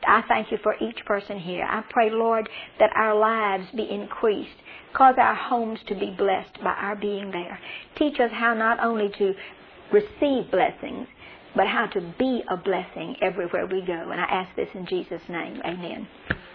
I thank you for each person here. I pray, Lord, that our lives be increased. Cause our homes to be blessed by our being there. Teach us how not only to receive blessings, but how to be a blessing everywhere we go. And I ask this in Jesus' name. Amen.